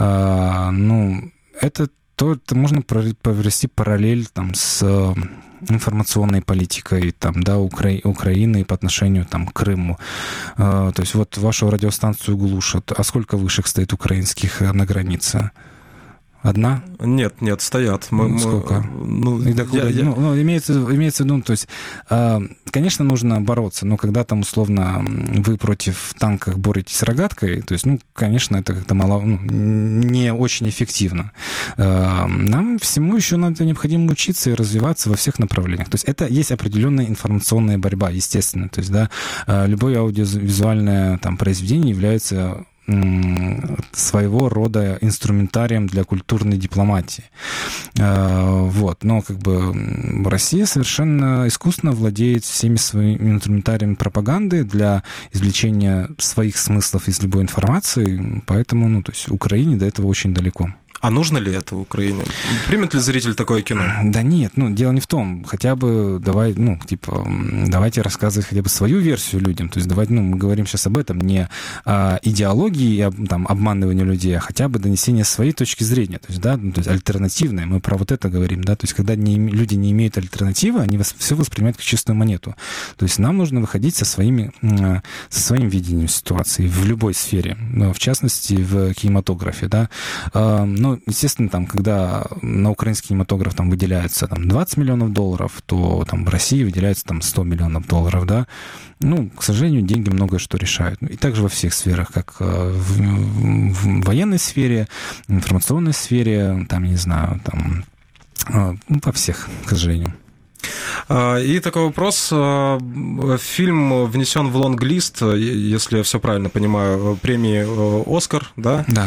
Это можно провести параллель там с информационной политикой там, да, Украины по отношению там, к Крыму. То есть вот вашу радиостанцию глушат. А сколько вышек стоит украинских на границе? Одна? Нет, стоят. Сколько? Имеется в виду, то есть, конечно, нужно бороться, но когда там, условно, вы против танков боретесь с рогаткой, то есть, конечно, это как-то не очень эффективно. Нам всему еще необходимо учиться и развиваться во всех направлениях. То есть, это есть определенная информационная борьба, естественно. То есть, да, любое аудиовизуальное там, произведение является своего рода инструментарием для культурной дипломатии. Вот. Но как бы Россия совершенно искусственно владеет всеми своими инструментариями пропаганды для извлечения своих смыслов из любой информации, поэтому, то есть Украине до этого очень далеко. А нужно ли это в Украине? Примет ли зритель такое кино? Да нет, дело не в том. Хотя бы давайте рассказывать хотя бы свою версию людям. То есть давайте, мы говорим сейчас об этом, не о идеологии и там, обманывании людей, а хотя бы донесение своей точки зрения. То есть, да, то есть альтернативное. Мы про вот это говорим, да. То есть когда люди не имеют альтернативы, они все воспринимают как чистую монету. То есть нам нужно выходить со своим видением ситуации в любой сфере. В частности, в кинематографе, да. Естественно, там, когда на украинский кинематограф там выделяется там, $20 миллионов, то там, в России выделяется там, $100 миллионов, да. К сожалению, деньги многое что решают. И также во всех сферах, как в военной сфере, информационной сфере, там, не знаю, там, во всех, к сожалению. И такой вопрос. Фильм внесен в лонг-лист, если я все правильно понимаю, премии «Оскар», да? Да.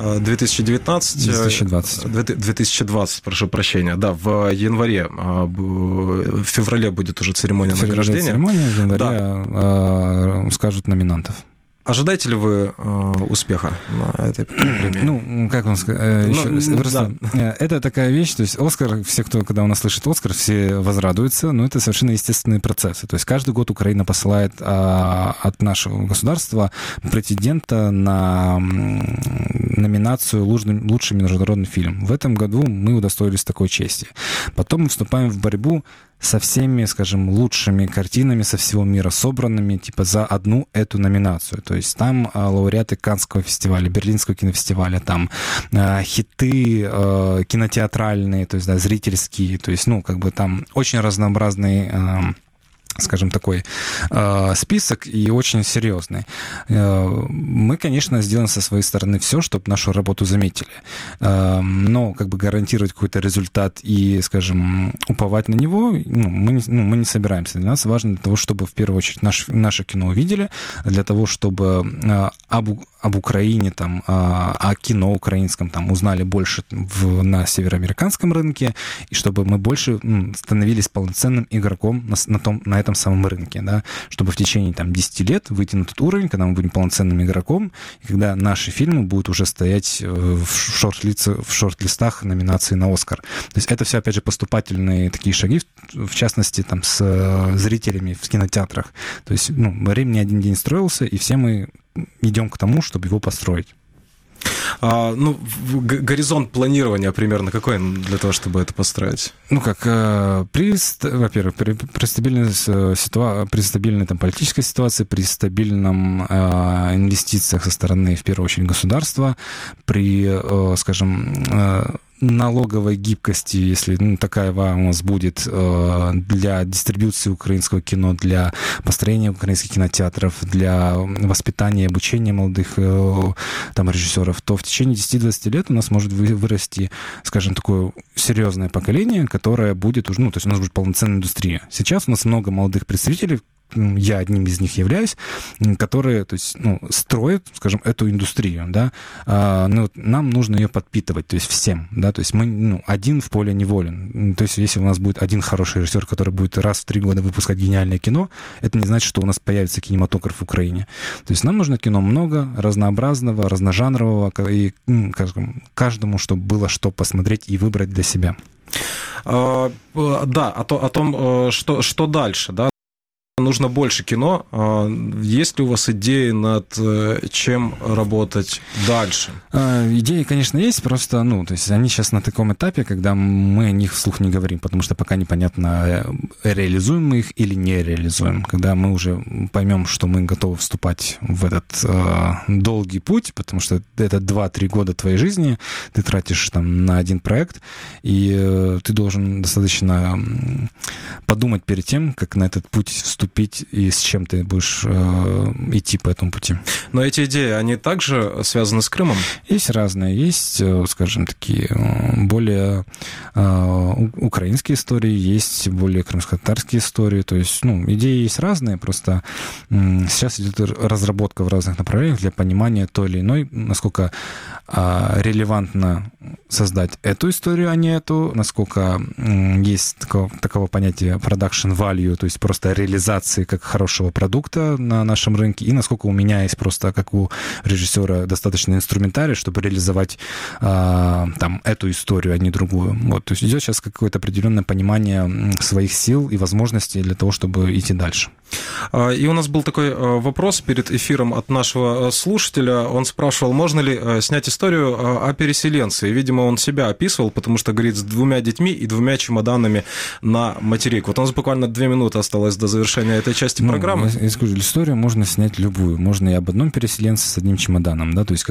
2019. 2020, прошу прощения. Да, в январе, в феврале будет уже церемония награждения. В январе скажут номинантов. Ожидаете ли вы успеха на этой премии? Ну, как вам сказать? Это такая вещь, то есть «Оскар», все, кто, когда у нас слышит «Оскар», все возрадуются, но это совершенно естественные процессы. То есть каждый год Украина посылает от нашего государства претендента на номинацию «Лучший международный фильм». В этом году мы удостоились такой чести. Потом мы вступаем в борьбу со всеми, скажем, лучшими картинами со всего мира, собранными типа за одну эту номинацию. То есть там лауреаты Каннского фестиваля, Берлинского кинофестиваля, там хиты кинотеатральные, то есть, да, зрительские, то есть, ну, как бы там очень разнообразный, скажем, такой список и очень серьезный. Мы, конечно, сделаем со своей стороны все, чтобы нашу работу заметили. Но как бы гарантировать какой-то результат и, скажем, уповать на него, мы не собираемся. Для нас важно для того, чтобы в первую очередь наше кино увидели, для того, чтобы об Украине, там, о кино украинском там, узнали больше на североамериканском рынке, и чтобы мы больше становились полноценным игроком на этом самом рынке, да, чтобы в течение там, 10 лет выйти на тот уровень, когда мы будем полноценным игроком, и когда наши фильмы будут уже стоять в шорт-листах номинации на «Оскар». То есть это все, опять же, поступательные такие шаги, в частности, там, с зрителями в кинотеатрах. То есть, Рим не один день строился, и все мы идем к тому, чтобы его построить. Горизонт планирования примерно какой для того, чтобы это построить? Во-первых, при стабильной там, политической ситуации, при стабильном инвестициях со стороны, в первую очередь, государства, при, скажем, налоговой гибкости, если такая у нас будет для дистрибуции украинского кино, для построения украинских кинотеатров, для воспитания и обучения молодых там, режиссеров, то в течение 10-20 лет у нас может вырасти, скажем, такое серьезное поколение, которое будет уже, то есть у нас будет полноценная индустрия. Сейчас у нас много молодых представителей, я одним из них являюсь, которые, то есть, строят, скажем, эту индустрию, да, нам нужно ее подпитывать, то есть всем, да, то есть мы, один в поле не волен. То есть если у нас будет один хороший режиссер, который будет раз в 3 года выпускать гениальное кино, это не значит, что у нас появится кинематограф в Украине. То есть нам нужно кино много, разнообразного, разножанрового, и, каждому, чтобы было что посмотреть и выбрать для себя. Да, о том, что дальше, да? Нужно больше кино. Есть ли у вас идеи, над чем работать дальше? Идеи, конечно, есть, просто, то есть они сейчас на таком этапе, когда мы о них вслух не говорим, потому что пока непонятно, реализуем мы их или не реализуем. Когда мы уже поймем, что мы готовы вступать в этот долгий путь, потому что это 2-3 года твоей жизни, ты тратишь там на один проект, и ты должен достаточно подумать перед тем, как на этот путь вступить, и с чем ты будешь идти по этому пути. Но эти идеи, они также связаны с Крымом? Есть разные. Есть, скажем, такие более украинские истории, есть более крымско-татарские истории. То есть, идеи есть разные, просто сейчас идет разработка в разных направлениях для понимания той или иной, насколько релевантно создать эту историю, а не эту, насколько есть такого понятия production value, то есть просто реализации как хорошего продукта на нашем рынке, и насколько у меня есть просто, как у режиссера, достаточно инструментарий, чтобы реализовать там эту историю, а не другую. Вот, то есть идет сейчас какое-то определенное понимание своих сил и возможностей для того, чтобы идти дальше. И у нас был такой вопрос перед эфиром от нашего слушателя. Он спрашивал, можно ли снять историю о переселенце. И, видимо, он себя описывал, потому что, говорит, с 2 детьми и 2 чемоданами на материк. Вот у нас буквально 2 минуты осталось до завершения этой части программы. Я скажу, историю можно снять любую. Можно и об одном переселенце с 1 чемоданом, да, то есть,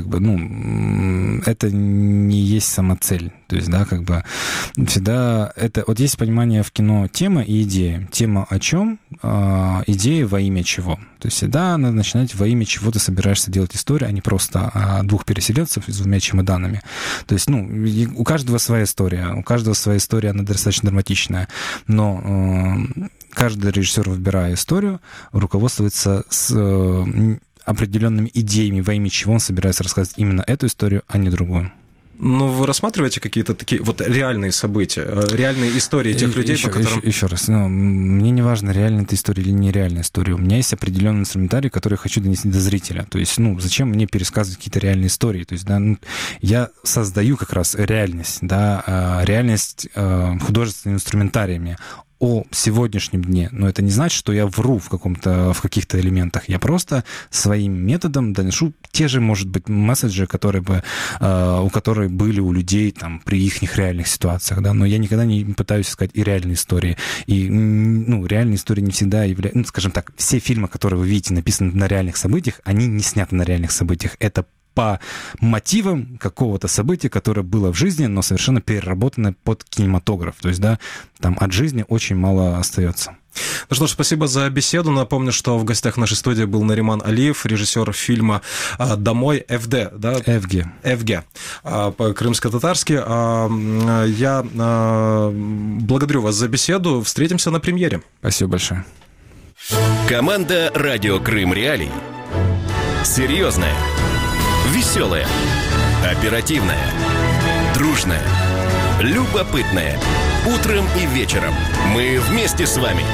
это не есть самоцель. То есть, да, всегда это... Вот есть понимание в кино тема и идея. Тема о чем? Идея во имя чего. То есть всегда надо начинать во имя чего ты собираешься делать историю, а не просто о 2 переселенцев с 2 чемоданами. То есть, у каждого своя история, она достаточно драматичная, но каждый режиссер, выбирая историю, руководствуется с определенными идеями, во имя чего он собирается рассказать именно эту историю, а не другую. Ну, вы рассматриваете какие-то такие вот реальные события, реальные истории тех людей, по которым... Еще раз, мне не важно, реальная эта история или нереальная история. У меня есть определенный инструментарий, который я хочу донести до зрителя. То есть, зачем мне пересказывать какие-то реальные истории? То есть, я создаю как раз реальность, реальность художественными инструментариями о сегодняшнем дне. Но это не значит, что я вру в каких-то элементах. Я просто своим методом доношу те же, может быть, месседжи, которые были у людей там, при их реальных ситуациях. Да? Но я никогда не пытаюсь искать и реальные истории. И реальные истории не всегда являются... скажем так, все фильмы, которые вы видите, написаны на реальных событиях, они не сняты на реальных событиях. Это по мотивам какого-то события, которое было в жизни, но совершенно переработано под кинематограф. То есть, там от жизни очень мало остается. Ну что ж, спасибо за беседу. Напомню, что в гостях нашей студии был Нариман Алиев, режиссер фильма «Домой» ФД, да? ФГ, по-крымско-татарски. Я благодарю вас за беседу. Встретимся на премьере. Спасибо большое. Команда «Радио Крым Реалий». Серьезная, веселая, оперативная, дружная, любопытная. Утром и вечером мы вместе с вами.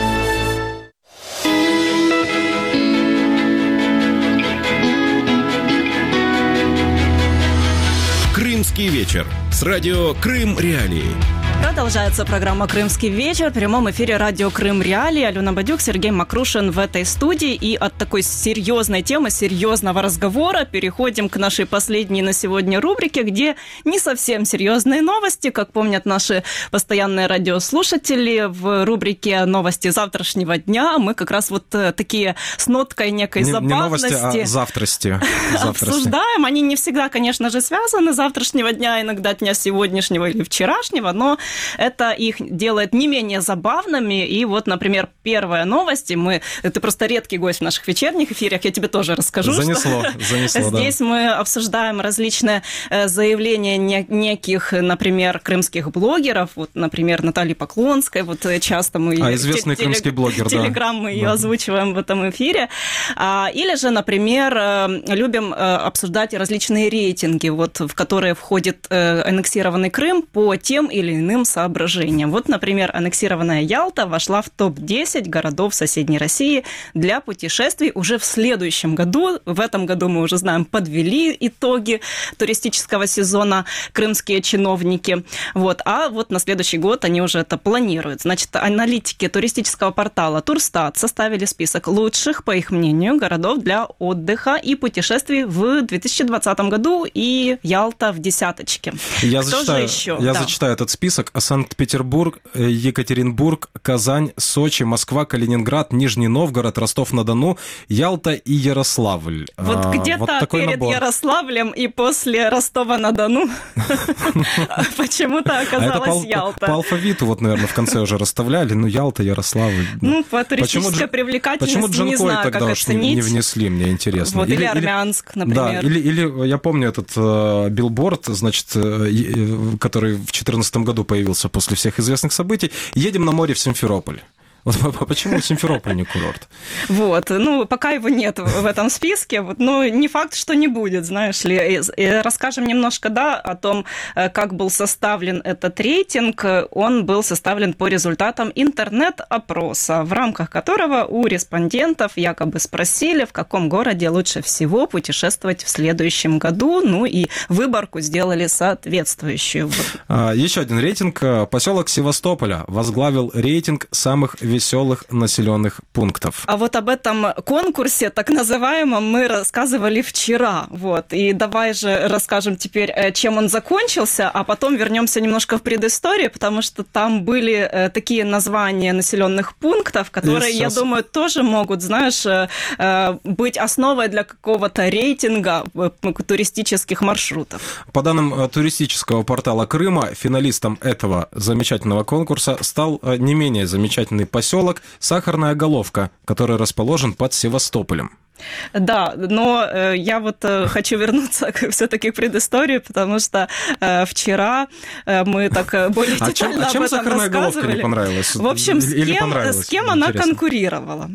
Крымский вечер с радио Крым Реалии. Продолжается программа «Крымский вечер». В прямом эфире радио Крым Реалии. Алена Бадюк, Сергей Макрушин в этой студии. И от такой серьезной темы, серьезного разговора переходим к нашей последней на сегодня рубрике, где не совсем серьезные новости. Как помнят наши постоянные радиослушатели, в рубрике «Новости завтрашнего дня» мы как раз вот такие с ноткой некой забавности. Не новости, а завтрасти. Обсуждаем. Они не всегда, конечно же, связаны завтрашнего дня, иногда дня сегодняшнего или вчерашнего, но это их делает не менее забавными. И вот, например, первая новость. Ты просто редкий гость в наших вечерних эфирах, я тебе тоже расскажу. Занесло, здесь мы обсуждаем различные заявления неких, например, крымских блогеров. Вот, например, Натальи Поклонской. Вот часто мы... известный крымский блогер, да. Телеграм мы ее озвучиваем в этом эфире. Или же, например, любим обсуждать различные рейтинги, вот, в которые входит аннексированный Крым по тем или иным соображениям. Вот, например, аннексированная Ялта вошла в топ-10 городов соседней России для путешествий уже в следующем году. В этом году, мы уже знаем, подвели итоги туристического сезона крымские чиновники. Вот. А вот на следующий год они уже это планируют. Значит, аналитики туристического портала Турстат составили список лучших, по их мнению, городов для отдыха и путешествий в 2020 году, и Ялта в десяточке. Я зачитаю этот список. Санкт-Петербург, Екатеринбург, Казань, Сочи, Москва, Калининград, Нижний Новгород, Ростов-на-Дону, Ялта и Ярославль. Вот где-то перед Ярославлем и после Ростова-на-Дону почему-то оказалась Ялта. По алфавиту, вот, наверное, в конце уже расставляли, Ялта, Ярославль. По туристической привлекательности не знаю, как оценить. Не внесли, мне интересно. Вот, или Армянск, например. Да, или я помню этот билборд, значит, который в 2014 году появился после всех известных событий. Едем на море в Симферополь. Вот почему Симферополь не курорт? Вот, пока его нет в этом списке, но не факт, что не будет, знаешь ли. Расскажем немножко, о том, как был составлен этот рейтинг. Он был составлен по результатам интернет-опроса, в рамках которого у респондентов якобы спросили, в каком городе лучше всего путешествовать в следующем году, и выборку сделали соответствующую. Еще один рейтинг. Поселок Севастополя возглавил рейтинг самых веселых населенных пунктов. А вот об этом конкурсе, так называемом, мы рассказывали вчера. Вот. И давай же расскажем теперь, чем он закончился, а потом вернемся немножко в предысторию, потому что там были такие названия населенных пунктов, которые, я думаю, тоже могут, знаешь, быть основой для какого-то рейтинга туристических маршрутов. По данным туристического портала Крыма, финалистом этого замечательного конкурса стал не менее замечательный поселок Сахарная Головка, который расположен под Севастополем. Да, но я вот хочу вернуться все-таки к предыстории, потому что вчера мы так более детально об этом сахарная головка не понравилась? В общем, с кем она конкурировала?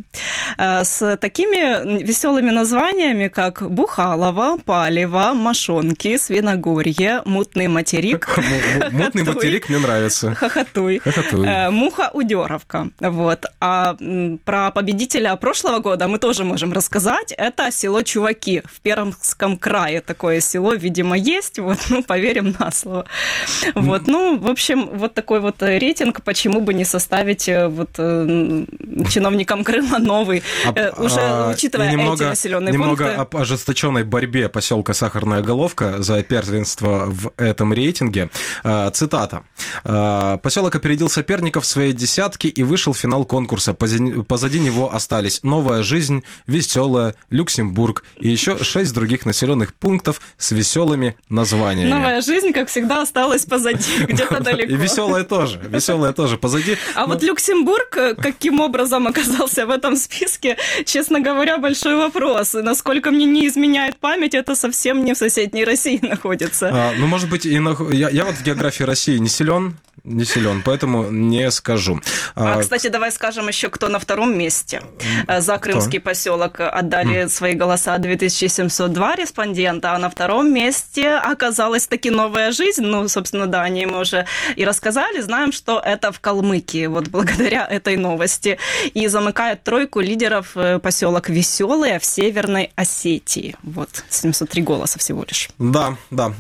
С такими веселыми названиями, как Бухалова, Палева, Мошонки, Свиногорье, Мутный материк. Мутный материк мне нравится. Хохотуй. Муха-удеровка. Вот. А про победителя прошлого года мы тоже можем рассказать. Это село Чуваки в Пермском крае. Такое село, видимо, есть. Вот, ну, поверим на слово. Вот, ну, в общем, вот такой вот рейтинг. Почему бы не составить вот чиновникам Крыма новый, уже учитывая эти населенные пункты. Немного об ожесточенной борьбе поселка Сахарная Головка за первенство в этом рейтинге. Цитата. «Поселок опередил соперников в своей десятке и вышел в финал конкурса. Позади него остались Новая Жизнь, Веселая, Люксембург и еще 6 других населенных пунктов с веселыми названиями». Новая Жизнь, как всегда, осталась позади, где-то далеко. И веселая тоже позади. А вот Люксембург каким образом оказался в этом списке, честно говоря, большой вопрос. И насколько мне не изменяет память, это совсем не в соседней России находится. Ну, может быть, я вот в географии России не силен, поэтому не скажу. Кстати, давай скажем еще, кто на втором месте. За крымский поселок отдали свои голоса 2702 респондента, а на втором месте оказалась таки Новая Жизнь. Ну, собственно, да, о ней мы уже и рассказали. Знаем, что это в Калмыкии, вот благодаря этой новости. И замыкает тройку лидеров поселок Веселая в Северной Осетии. Вот, 703 голоса всего лишь. Да.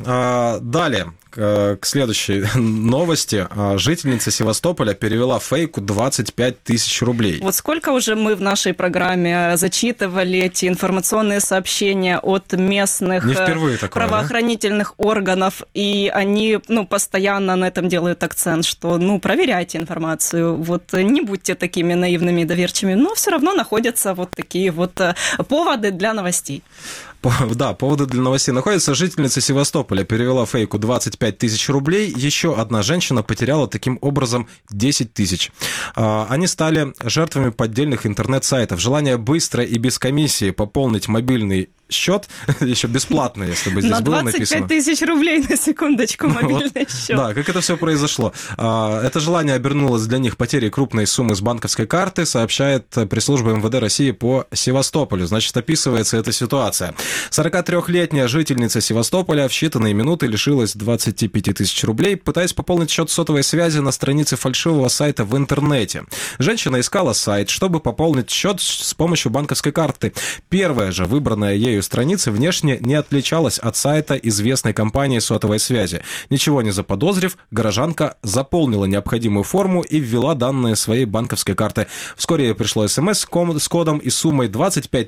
Далее. К следующей новости. Жительница Севастополя перевела фейку 25 тысяч рублей. Вот сколько уже мы в нашей программе зачитывали эти информационные сообщения от местных правоохранительных органов, и они постоянно на этом делают акцент, что проверяйте информацию, вот не будьте такими наивными и доверчивыми, но все равно находятся вот такие вот поводы для новостей. Да, поводы для новостей находятся. Жительница Севастополя перевела фейку 25 тысяч рублей. Еще одна женщина потеряла таким образом 10 тысяч. Они стали жертвами поддельных интернет-сайтов. Желание быстро и без комиссии пополнить мобильный счет, еще бесплатно, если бы здесь было написано. На 25 тысяч рублей, на секундочку, мобильный счет. Да, как это все произошло. Это желание обернулось для них потерей крупной суммы с банковской карты, сообщает пресс-служба МВД России по Севастополю. Значит, описывается эта ситуация. 43-летняя жительница Севастополя в считанные минуты лишилась 25 тысяч рублей, пытаясь пополнить счет сотовой связи на странице фальшивого сайта в интернете. Женщина искала сайт, чтобы пополнить счет с помощью банковской карты. Первая же выбранная ею страница внешне не отличалась от сайта известной компании сотовой связи. Ничего не заподозрив, горожанка заполнила необходимую форму и ввела данные своей банковской карты. Вскоре ей пришло СМС с кодом и суммой 25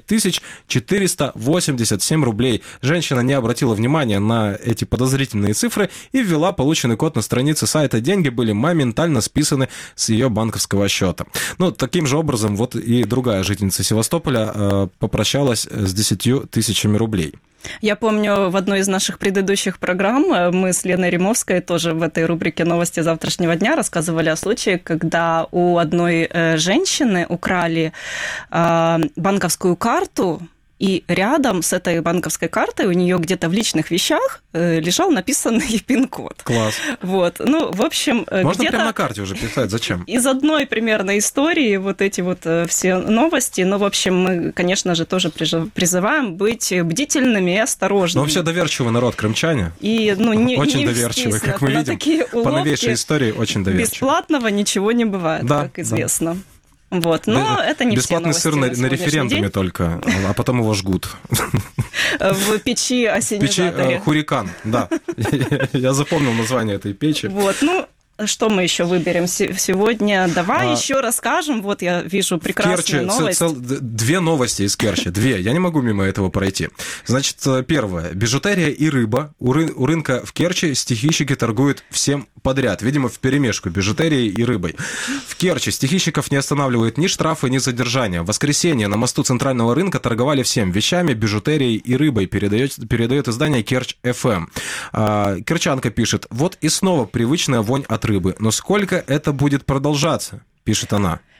487 рублей. Женщина не обратила внимания на эти подозрительные цифры и ввела полученный код на странице сайта. Деньги были моментально списаны с ее банковского счета. Таким же образом, вот и другая жительница Севастополя попрощалась с 10 тысячами рублей. Я помню, в одной из наших предыдущих программ мы с Леной Римовской тоже в этой рубрике «Новости завтрашнего дня» рассказывали о случае, когда у одной женщины украли банковскую карту, и рядом с этой банковской картой у нее где-то в личных вещах лежал написанный пин-код. Класс. Вот. В общем, можно прямо на карте уже писать, зачем? Из одной примерно истории вот эти вот все новости. В общем, мы, конечно же, тоже призываем быть бдительными и осторожными. Но все доверчивый народ, крымчане. И, очень доверчивый, как мы видим. По новейшей истории очень доверчивый. Бесплатного ничего не бывает, как известно. Да. Вот, но это не бесплатный все новости сыр на референдуме день. Только, а потом его жгут. В печи осенизаторе. Печи Хурикан, да. Я запомнил название этой печи. Вот, что мы еще выберем сегодня? Давай еще расскажем. Вот я вижу прекрасную новость. Две новости из Керчи. Я не могу мимо этого пройти. Значит, первое. Бижутерия и рыба. У рынка в Керчи стихийщики торгуют всем подряд. Видимо, вперемешку бижутерией и рыбой. В Керчи стихийщиков не останавливают ни штрафы, ни задержания. В воскресенье на мосту центрального рынка торговали всем вещами, бижутерией и рыбой, передает издание Керчь-ФМ. Керчанка пишет: вот и снова привычная вонь от рыбы. Но сколько это будет продолжаться? Пишет она.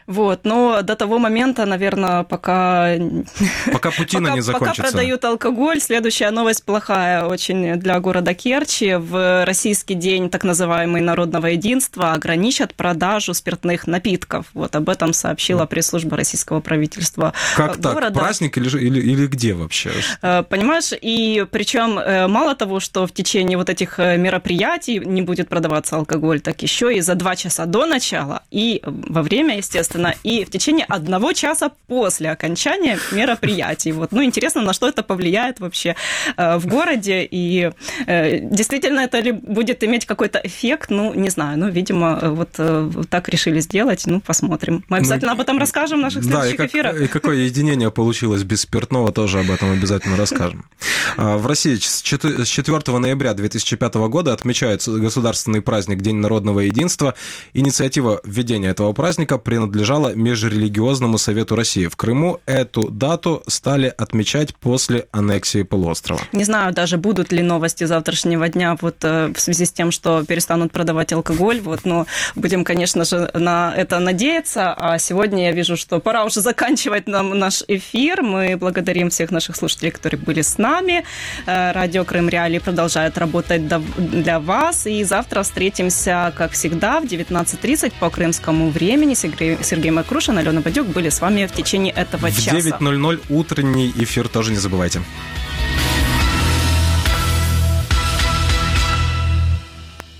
Вот, но до того момента, наверное, пока Путина не закончится. Пока продают алкоголь. Следующая новость плохая очень для города Керчи. В российский день так называемый народного единства ограничат продажу спиртных напитков. Вот об этом сообщила пресс-служба российского правительства как города. Так? Праздник или где вообще? Понимаешь, и причем мало того, что в течение вот этих мероприятий не будет продаваться алкоголь, так еще и за 2 часа до начала, и во время, естественно, и в течение 1 часа после окончания мероприятий. Вот. Ну, интересно, на что это повлияет вообще в городе, и действительно это ли будет иметь какой-то эффект, ну, не знаю, ну, видимо, вот так решили сделать, ну, посмотрим. Мы обязательно об этом расскажем в наших следующих эфирах. И какое единение получилось без спиртного, тоже об этом обязательно расскажем. В России с 4 ноября 2005 года отмечается государственный праздник День народного единства. Инициатива введения этого праздника принадлежала Межрелигиозному совету России. В Крыму эту дату стали отмечать после аннексии полуострова. Не знаю даже, будут ли новости завтрашнего дня вот в связи с тем, что перестанут продавать алкоголь. Вот, но будем, конечно же, на это надеяться. А сегодня я вижу, что пора уже заканчивать нам наш эфир. Мы благодарим всех наших слушателей, которые были с нами. Радио Крым Реалии продолжает работать для вас. И завтра встретимся, как всегда, в 19:30 по крымскому времени. Сергей Макрушин, Алена Бадюк были с вами в течение этого часа. В 9:00 утренний эфир тоже не забывайте.